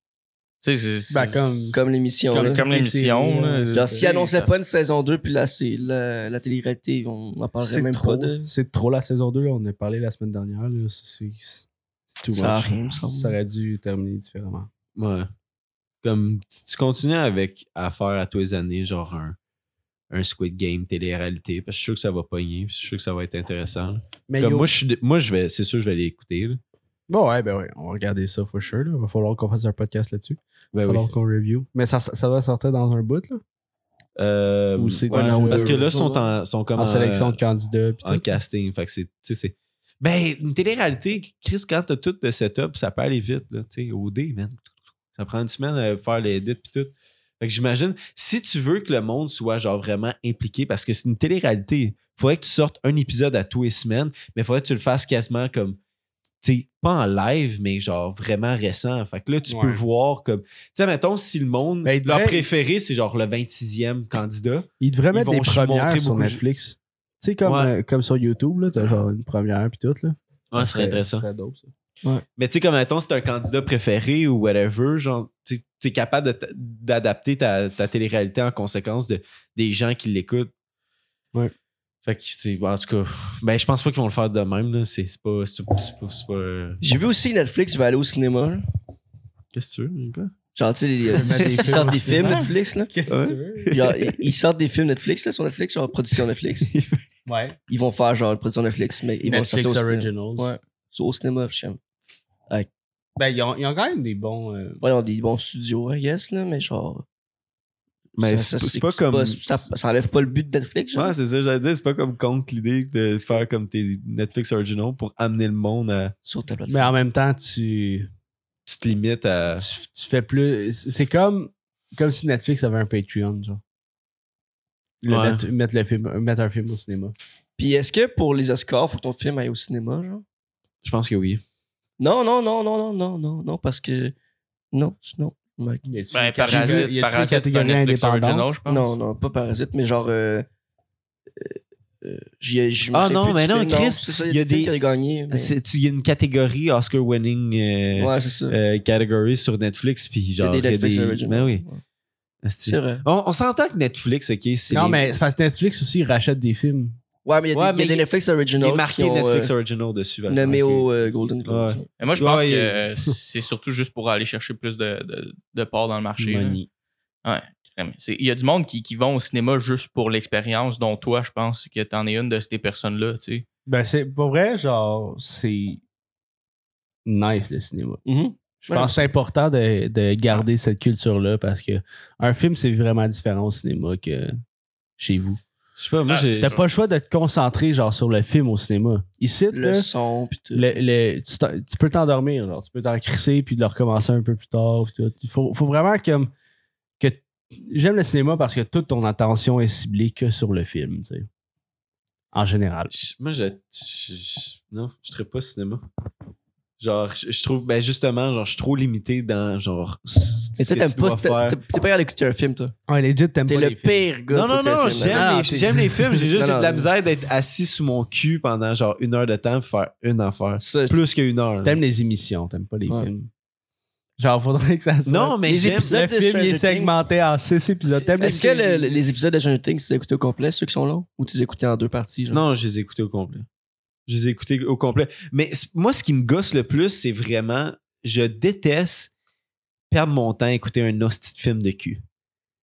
Tu sais, c'est. Ben, Comme l'émission. là. Comme l'émission, là. Genre, s'ils annonçaient pas une saison 2, puis là, c'est la télé-réalité, on n'en parlerait même trop, pas de. C'est trop la saison 2, là. On en a parlé la semaine dernière, là. C'est tout Ça much. arrive, ça. Ça aurait dû terminer différemment. Ouais. Comme si tu continues à faire à tous les années, genre un Squid Game télé-réalité, parce que je suis sûr que ça va pogner, je suis sûr que ça va être intéressant. Mais Comme moi, c'est sûr que je vais l'écouter. Là. Bon, ouais, ben ouais, on va regarder ça for sure. Là. Il va falloir qu'on fasse un podcast là-dessus. Ben Il va falloir oui. qu'on review. Mais ça va sortir dans un bout, là? Ou c'est Ouais, dans parce que là, deux, sont comme en sélection de candidats. Pis en tout. casting. Fait que c'est. Ben, une télé-réalité, Chris, quand t'as tout le setup, ça peut aller vite, là, tu sais, au dé, man. Ça prend une semaine à faire les edits pis tout. Fait que j'imagine, si tu veux que le monde soit genre vraiment impliqué, parce que c'est une télé-réalité, il faudrait que tu sortes un épisode à tous les semaines, mais il faudrait que tu le fasses quasiment comme, tu sais, pas en live, mais genre vraiment récent. Fait que là, tu peux voir comme, tu sais, mettons, si le monde, Ben, leur préféré, c'est genre le 26e candidat. Ils devraient mettre vont des premières montrer sur beaucoup- Netflix. Tu sais, comme, Ouais. comme sur YouTube, là, t'as genre une première pis tout, là. Ouais, ce serait intéressant. Ça serait dope, ça. Mais tu sais, comme mettons, si t'as un candidat préféré ou whatever, genre, tu es capable d'adapter ta télé-réalité en conséquence des gens qui l'écoutent. Ouais. Fait que c'est. En tout cas, ben je pense pas qu'ils vont le faire de même, là. C'est pas. J'ai vu aussi que Netflix va aller au cinéma. là. Qu'est-ce que tu veux, quoi? Genre, tu sais, ils sortent des films Netflix, là. Qu'est-ce que tu veux? Genre, ils sortent des films Netflix, là, sur Netflix, genre production Netflix. Ouais. Ils vont faire genre une production Netflix, mais ils Netflix vont sortir au cinéma. Originals. Ouais. C'est au cinéma, je sais. Ben, ils ont quand même des bons. Ouais, ils ont des bons studios, I guess, là, mais genre. Mais ça, c'est pas comme. ça enlève pas le but de Netflix, genre. Ouais, c'est ça, j'allais dire. C'est pas comme contre l'idée de faire comme tes Netflix Original pour amener le monde à. Sur ta plateforme. Mais en même temps, tu Tu te limites à. fais plus. C'est comme si Netflix avait un Patreon, genre. Ouais. Mettre un film au cinéma. Puis est-ce que pour les Oscars, faut que ton film aille au cinéma, genre? Je pense que oui. Non, parce que. Non. Mike. Ben, Parasite, y a-tu Parasite, une c'est un catégorie Netflix indépendante? original, je pense. Non, pas Parasite, mais genre. Non, mais non, Chris, c'est ça, il y a des- qui a gagné. mais- Il y a une catégorie Oscar winning Ouais, c'est ça. category sur Netflix, puis Il y a genre. des Netflix Ben original. oui. Ouais. C'est C'est vrai. On s'entend que Netflix, ok, c'est. Non, mais c'est parce que Netflix aussi, ils rachètent des films. Ouais, mais il y a des Netflix Il original. est marqué qui ont, Netflix Original dessus. vachement. nommé au Golden Globe. Ouais. Mais moi, je pense Ouais, que c'est surtout juste pour aller chercher plus de parts dans le marché. là. Money. Ouais, vraiment. Il y a du monde qui vont au cinéma juste pour l'expérience, dont toi, je pense que t'en es une de ces personnes-là, tu sais. Ben, c'est pour vrai, genre, c'est nice le cinéma. Mhm. Je pense que c'est important de garder cette culture-là parce que un film, c'est vraiment différent au cinéma que chez vous. Je sais pas, moi, j'ai. T'as pas le choix de te concentrer genre sur le film au cinéma. Ici, Le là, son, pis tout. tu peux t'endormir, genre, tu peux t'en crisser puis de le recommencer un peu plus tard. Puis tout. Il faut vraiment que j'aime le cinéma parce que toute ton attention est ciblée que sur le film, tu sais. En général. Moi, non, je serais pas cinéma. Genre, je trouve, ben justement, genre, je suis trop limité dans, genre. Mais toi, t'es pas capable d'écouter un film, toi. Ouais, legit, t'aimes T'es pas le les films. pire gars. Non, pour écouter un film, hein. j'aime les films. J'ai juste Non, j'ai de la non. misère d'être assis sous mon cul pendant genre 1 heure de temps pour faire une affaire. Ça, Plus qu'une heure. là. T'aimes les émissions, t'aimes pas les Ouais. films. Genre, faudrait que ça soit. Non, mais Les j'aime. épisodes Le de film, il est Stranger Things. segmenté en 6 épisodes. T'aimes Est-ce que les épisodes de Stranger Things, tu les as écoutés au complet, ceux qui sont longs? Ou tu les as écoutés en 2 parties? Genre? Non, je les ai écoutés au complet. Je les ai écoutés au complet. Mais moi, ce qui me gosse le plus, c'est vraiment. Je déteste perdre mon temps à écouter un hostie de film de cul.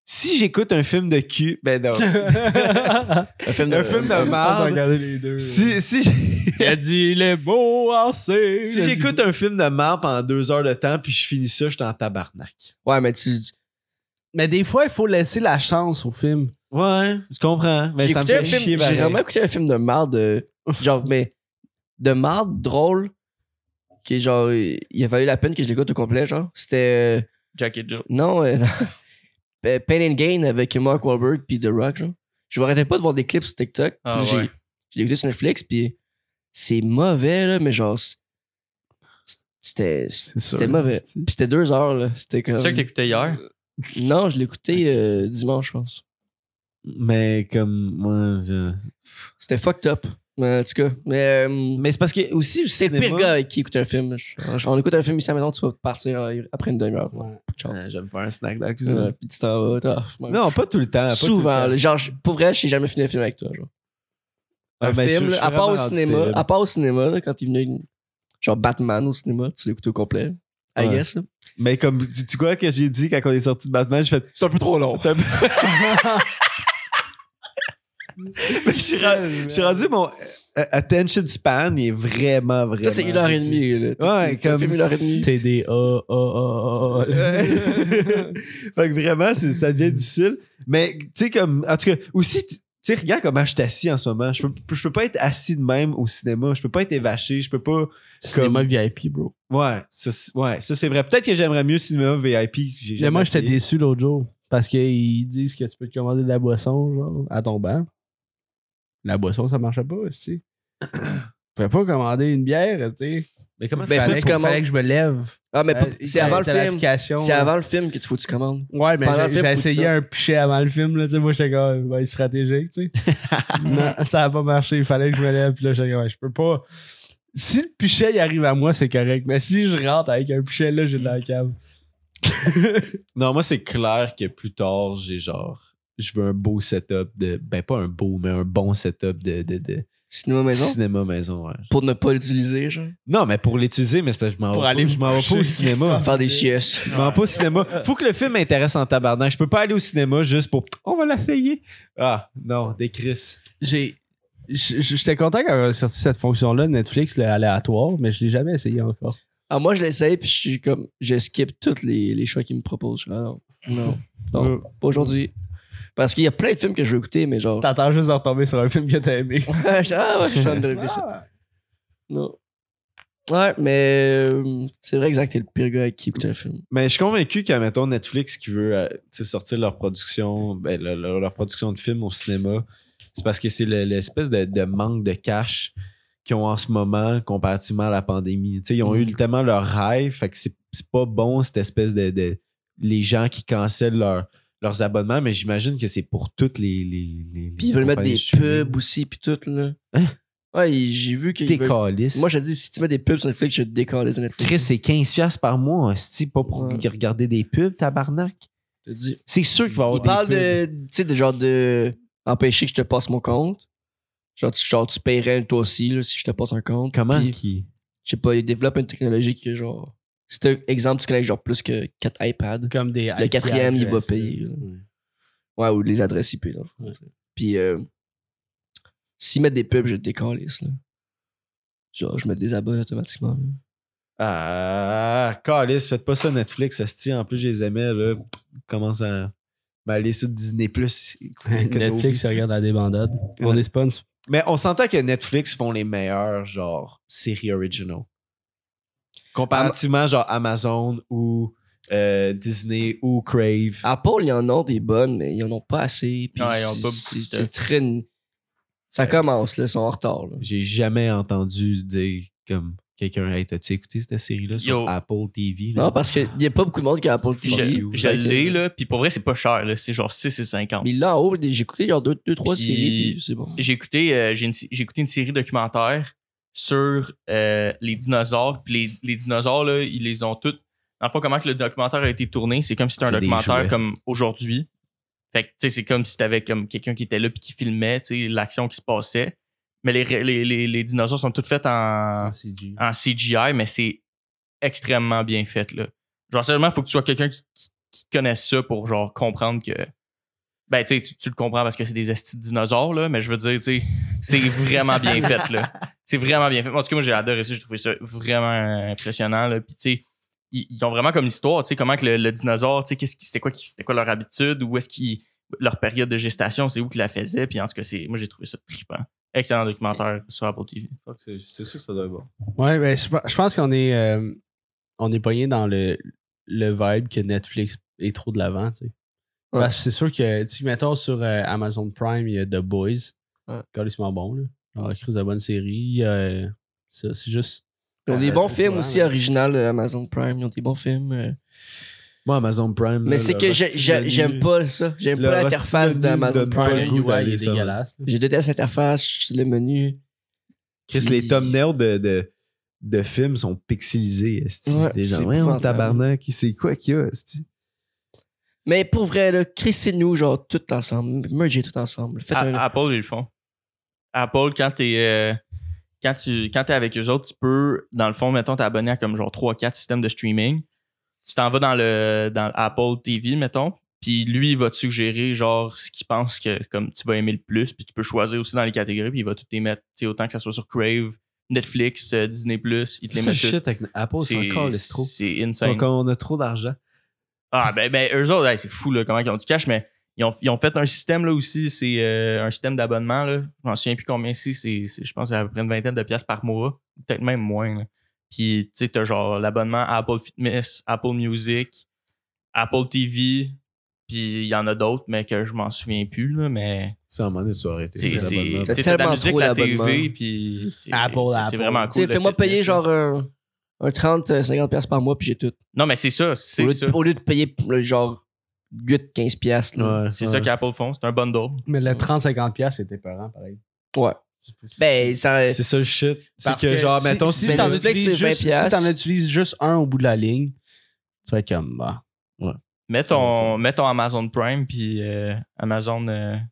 Si j'écoute un film de cul, ben non. Un film de merde. Les deux. Si Il a dit il est beau assez. si j'écoute un film de merde pendant 2 heures de temps puis je finis ça, je suis en tabarnak. Ouais, mais Mais des fois, il faut laisser la chance au film. Ouais, je comprends. Mais j'ai ça me écouté un fait film, chier, j'ai pareil. vraiment écouté un film de merde, genre, mais de merde drôle, qui est genre, il a fallu la peine que je l'écoute au complet, genre. C'était, Jack et Jill. non, Pain and Gain avec Mark Wahlberg puis The Rock, genre. Je m'arrêtais pas de voir des clips sur TikTok. Ah, Puis ouais. j'ai écouté sur Netflix, puis c'est mauvais, là, mais genre, c'était mauvais. Puis c'était 2 heures, là. C'était comme... C'est ça que t'écoutais hier? Non, je l'ai écouté dimanche, je pense. Mais comme moi, C'était fucked up. Mais en tout cas, mais c'est parce que aussi au c'est le cinéma. pire gars avec qui écoute un film. On écoute un film ici à la maison, tu vas partir après une demi-heure. Ouais. Ciao. Je vais me faire un snack dans la cuisine. Puis tu t'en vas. Non, pas tout le temps. pas tout le Souvent. temps. Là, genre, pour vrai, je n'ai jamais fini un film avec toi. Genre. Ouais, Un ben, film, je là, suis à part au vraiment rendu cinéma, terrible. à part au cinéma, là, quand il venait genre Batman au cinéma, tu l'écoutes au complet. I Ouais. guess. Là. Mais comme tu vois que j'ai dit quand on est sorti de Batman, j'ai fait c'est un peu trop long. C'est un peu- Mais je suis rendu mon attention span, il est vraiment. Ça, c'est 1h30. Là. Ouais, T'as un comme film 1h30. TDA. Fait que vraiment, ça devient difficile. Mais tu sais, comme. En tout cas, aussi, tu sais, regarde comment je suis assis en ce moment. Je peux pas être assis de même au cinéma. Je peux pas être évaché. Je peux pas. Cinéma VIP, bro. Ouais, ça c'est vrai. Peut-être que j'aimerais mieux cinéma VIP. Que j'ai Mais jamais moi, j'étais essayé. déçu l'autre jour. Parce qu'ils disent que tu peux te commander de la boisson, genre, à ton banc. La boisson, ça marchait pas, aussi. Tu pouvais pas commander une bière, tu sais. Mais comment Ben, tu faut fais? que tu commandes. Fallait que je me lève. Ah, mais c'est avant le T'as film. l'application. C'est avant le film que tu commandes. Ouais, mais Pendant le j'ai film, faut essayé ça. un pichet avant le film, là, tu sais. Moi, j'étais comme, ouais, stratégique, tu sais. Non, ça a pas marché. Il fallait que je me lève. Puis là, j'étais comme, ouais, je peux pas. Si le pichet, il arrive à moi, c'est correct. Mais si je rentre avec un pichet, là, j'ai de la cave. Non, moi, c'est clair que plus tard, j'ai genre. Je veux un beau setup de. Ben, pas un beau, mais un bon setup de Cinéma maison. cinéma maison, ouais. Pour ne pas l'utiliser, genre. Non, mais pour l'utiliser, mais c'est parce que je m'en Pour vais aller pas, je m'en vais pas au coucher. cinéma. Faire des siestes. Je m'en vais pas au cinéma. Faut que le film m'intéresse en tabarnak. Je peux pas aller au cinéma juste pour. On va l'essayer. Ah, non, des Chris. J'étais content quand on a sorti cette fonction-là de Netflix, le aléatoire, mais je l'ai jamais essayé encore. Ah, moi, je l'essaye, puis je suis comme. Je skip tous les choix qu'ils me proposent. Je suis là, non, pas aujourd'hui. Parce qu'il y a plein de films que je veux écouter, mais genre. T'attends juste de retomber sur un film que t'as aimé. Ah, ouais, je suis en train de rêver ça. Non. Ouais, mais c'est vrai exact, t'es le pire gars avec qui écoute un film. Mais je suis convaincu que, mettons, Netflix qui veut tu sais, sortir leur production, ben, leur production de films au cinéma, c'est parce que c'est l'espèce de manque de cash qu'ils ont en ce moment comparativement à la pandémie. Tu sais, ils ont eu tellement leur rêve, fait que c'est pas bon cette espèce de les gens qui cancellent leurs abonnements, mais j'imagine que c'est pour toutes les Puis ils veulent mettre compagnies des de streaming. pubs aussi, puis tout, là. Hein? Ouais, j'ai vu qu'ils T'es veulent... calice. Moi, je te dis, si tu mets des pubs sur Netflix, je te décalise sur Netflix. Chris, c'est 15$ par mois, hostie, pas pour Ouais. regarder des pubs, tabarnak. Je te dis. C'est sûr qu'il va y avoir Ils parlent des pubs. de, tu sais, de genre de empêcher que je te passe mon compte. Genre, tu paierais toi aussi, là, si je te passe un compte. Comment Puis, qui... je sais pas, ils développent une technologie qui est genre... Si t'as, exemple, tu connais genre plus que 4 iPads. Comme des Le quatrième, il va adresses, payer. Là. Ouais. Ouais, ou les adresses IP, là. Ouais. Puis, s'ils mettent des pubs, je te décalisse, là. Genre, je me désabonne automatiquement. Là. Ah, calice, faites pas ça Netflix, hostie. En plus, je les aimais, là. Commence à aller sur Disney+. Netflix, ça regarde la débandade. On Ouais. est sponsor. Mais on s'entend que Netflix font les meilleures, genre, séries original. Comparativement, genre, Amazon ou Disney ou Crave. Apple, ils en ont des bonnes, mais ils en ont pas assez. Puis Ouais, ils ont pas beaucoup de c'est stuff. très... Ça commence, là, ils sont en retard. Là. J'ai jamais entendu dire comme quelqu'un, hey, t'as-tu écouté cette série-là sur Yo. Apple TV? Là? Non, parce qu'il y a pas beaucoup de monde qui a Apple TV. Je l'ai, là, puis pour vrai, c'est pas cher, là. C'est genre 6,50. Mais là, en haut, j'ai écouté genre 2-3 Puis- séries, puis c'est bon. J'ai écouté, j'ai écouté une série documentaire sur les dinosaures. Puis les dinosaures, là, ils les ont toutes. Dans le fond, comment que le documentaire a été tourné, c'est comme si c'était un C'est des documentaire jouets. comme aujourd'hui. Fait que, tu sais, c'est comme si t'avais comme quelqu'un qui était là puis qui filmait, tu sais, l'action qui se passait. Mais les dinosaures sont toutes faites en CGI, mais c'est extrêmement bien fait, là. Genre, seulement, il faut que tu sois quelqu'un qui connaisse ça pour, genre, comprendre que Ben, tu sais, tu le comprends parce que c'est des estis de dinosaures, là, mais je veux dire, tu sais, c'est vraiment bien fait, là. C'est vraiment bien fait. En tout cas, moi, j'ai adoré ça. J'ai trouvé ça vraiment impressionnant, là. Puis, tu sais, ils ont vraiment comme histoire, tu sais, comment que le dinosaure, tu sais, c'était quoi leur habitude, où est-ce qu'ils, leur période de gestation, c'est où qu'ils la faisaient. Puis, en tout cas, moi, j'ai trouvé ça trippant. Excellent documentaire sur Apple TV. C'est sûr que ça doit être bon. Ouais, ben, je pense qu'on est pogné dans le vibe que Netflix est trop de l'avant, tu sais. Ouais. Parce que c'est sûr que, tu mettons sur Amazon Prime, il y a The Boys. Ouais. Carrément bon, là. Alors, écrit de bonne série. Ça, c'est juste. Ils ont des bons films aussi original Amazon Prime. Ils ont des bons films. Moi, Amazon Prime. Mais c'est que j'aime pas ça. J'aime pas l'interface d'Amazon Prime. Le UI est dégueulasse. Je déteste l'interface, le menu. Chris, les thumbnails de films sont pixelisés. Ouais, des gens, c'est ouais, on épouvantable. tabarnak. C'est quoi qu'il y a, esti? Mais pour vrai, là, crissez-nous, genre, tout ensemble. Mergez tout ensemble. Faites un... Apple, ils le font. Apple, quand t'es avec eux autres, tu peux, dans le fond, mettons, t'es abonné à comme genre 3-4 systèmes de streaming. Tu t'en vas dans Apple TV, mettons, puis lui, il va te suggérer genre ce qu'il pense que comme tu vas aimer le plus, puis tu peux choisir aussi dans les catégories, puis il va tout les mettre, tu sais, autant que ça soit sur Crave, Netflix, Disney+, il te les met tout. Shit avec Apple, c'est encore les trop. C'est insane. On a trop d'argent. Ah, ben eux autres, hey, c'est fou, là, comment ils ont du cash, mais ils ont fait un système, là, aussi, c'est un système d'abonnement, là. Je m'en souviens plus combien c'est, je pense, c'est à peu près une vingtaine de piastres par mois, peut-être même moins, là. Puis, tu sais, t'as genre l'abonnement Apple Fitness, Apple Music, Apple TV, puis il y en a d'autres, mais que je m'en souviens plus, là, mais... C'est un moment donné, tu vas arrêter. C'est l'abonnement. t'as de la tellement musique, trop la d'abonnements. TV, puis Apple. c'est vraiment Tu cool. sais, le fais-moi fitness, payer là. genre un 30-50$ par mois, puis j'ai tout. Non, mais c'est ça, c'est ça. Au lieu de payer genre 8-15$. Là. Ouais, C'est ça qu'Apple font, c'est un bundle. Mais le 30-50$, c'était peurant, pareil. Ouais. Ben, ça. C'est ça le shit. C'est Parce que genre, mettons, si tu t'en Netflix, utilises c'est juste, 20$. si t'en utilises juste un au bout de la ligne, tu vas être comme, bah. Mets ton Amazon Prime, puis Amazon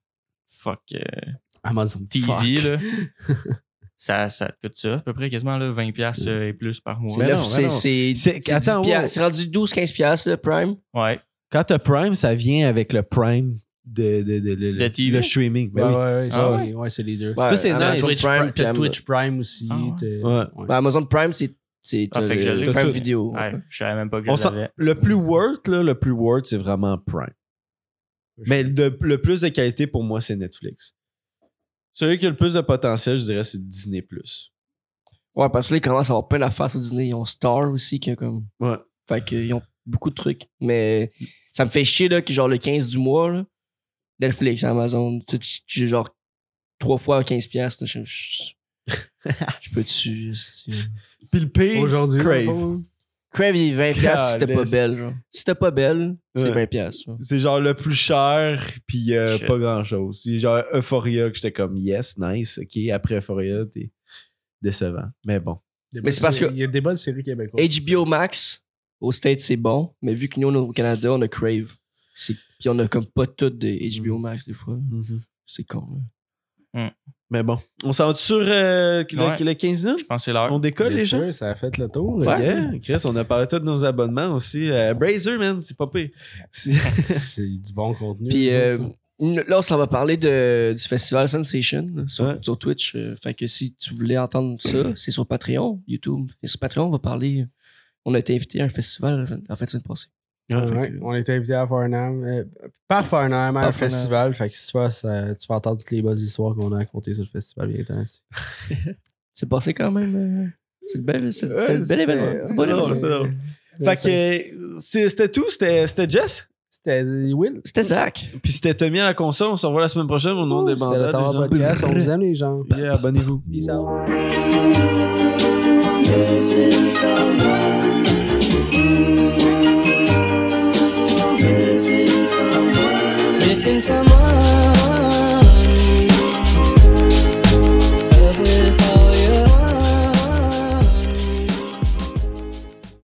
Amazon TV, fuck. là. ça te coûte ça, à peu près quasiment là, 20$ et plus par mois. Mais non, mais non. C'est Attends, 10$. wow. C'est rendu 12-15$ le Prime. Ouais. Quand t'as Prime, ça vient avec le Prime Le TV. le streaming. Ben Ouais, oui. ouais, c'est les deux. Ouais, Ça, c'est Amazon nice. Prime, puis T'as Twitch Prime aussi. Ah ouais. Ouais. Ben, Amazon Prime, c'est Ah, fait que je l'ai. Prime Tout. Video. Ouais, je savais même pas que On je s'en- l'avais. le plus worth, c'est vraiment Prime. Mais le plus de qualité pour moi, c'est Netflix. Celui qui a le plus de potentiel, je dirais, c'est Disney+. Ouais, parce que là, ils commencent à avoir plein d'affaires sur Disney. Ils ont Star aussi, qui a comme. Ouais. Fait qu'ils ont beaucoup de trucs. Mais ça me fait chier, là, que genre le 15 du mois, là, Netflix, Amazon, j'ai genre 3 fois 15$. Là, je peux dessus. Puis le pire, Aujourd'hui, Crave. Crave, il est 20$ si t'es pas Calisse. belle. Genre. Si t'es pas belle, c'est Ouais. 20$. genre. C'est genre le plus cher, puis Shit. pas grand-chose. C'est genre Euphoria que j'étais comme, yes, nice, ok. Après Euphoria, t'es décevant. Mais bon. Mais c'est parce que- Il y a des bonnes séries québécoises. HBO Max, aux States, c'est bon. Mais vu que nous, au Canada, on a Crave. Puis on a comme pas tout de HBO Max, des fois. C'est con. Là. Mais bon. On s'en va sur le 15 minutes? Je pense que c'est l'heure. On décolle, Bien les gens? sûr, ça a fait le tour. Ouais. Yeah. Chris, on a parlé de tous nos abonnements aussi. Brazer, man, c'est pas pire. C'est du bon contenu. Puis les autres, là, on s'en va parler du festival Sensation là, Ouais. sur Twitch. Fait que si tu voulais entendre ça, c'est sur Patreon, YouTube. Et sur Patreon, on va parler. On a été invité à un festival en fait, la semaine passée. Ouais, on a été invité à Farnham. Par Farnham, à un Par Farnham. festival. Fait que si tu vas, tu vas entendre toutes les bonnes histoires qu'on a racontées sur le festival bientôt. C'est passé quand même. C'est le bel événement. C'est drôle, c'est drôle. Fait que c'était tout? C'était Jess? C'était Will. C'était Zach. Puis c'était Tommy à la console. On se revoit la semaine prochaine au nom des C'était bandades. le Tower les gens. Podcast. On vous aime, les gens. Yeah, abonnez-vous. Peace out. Missing someone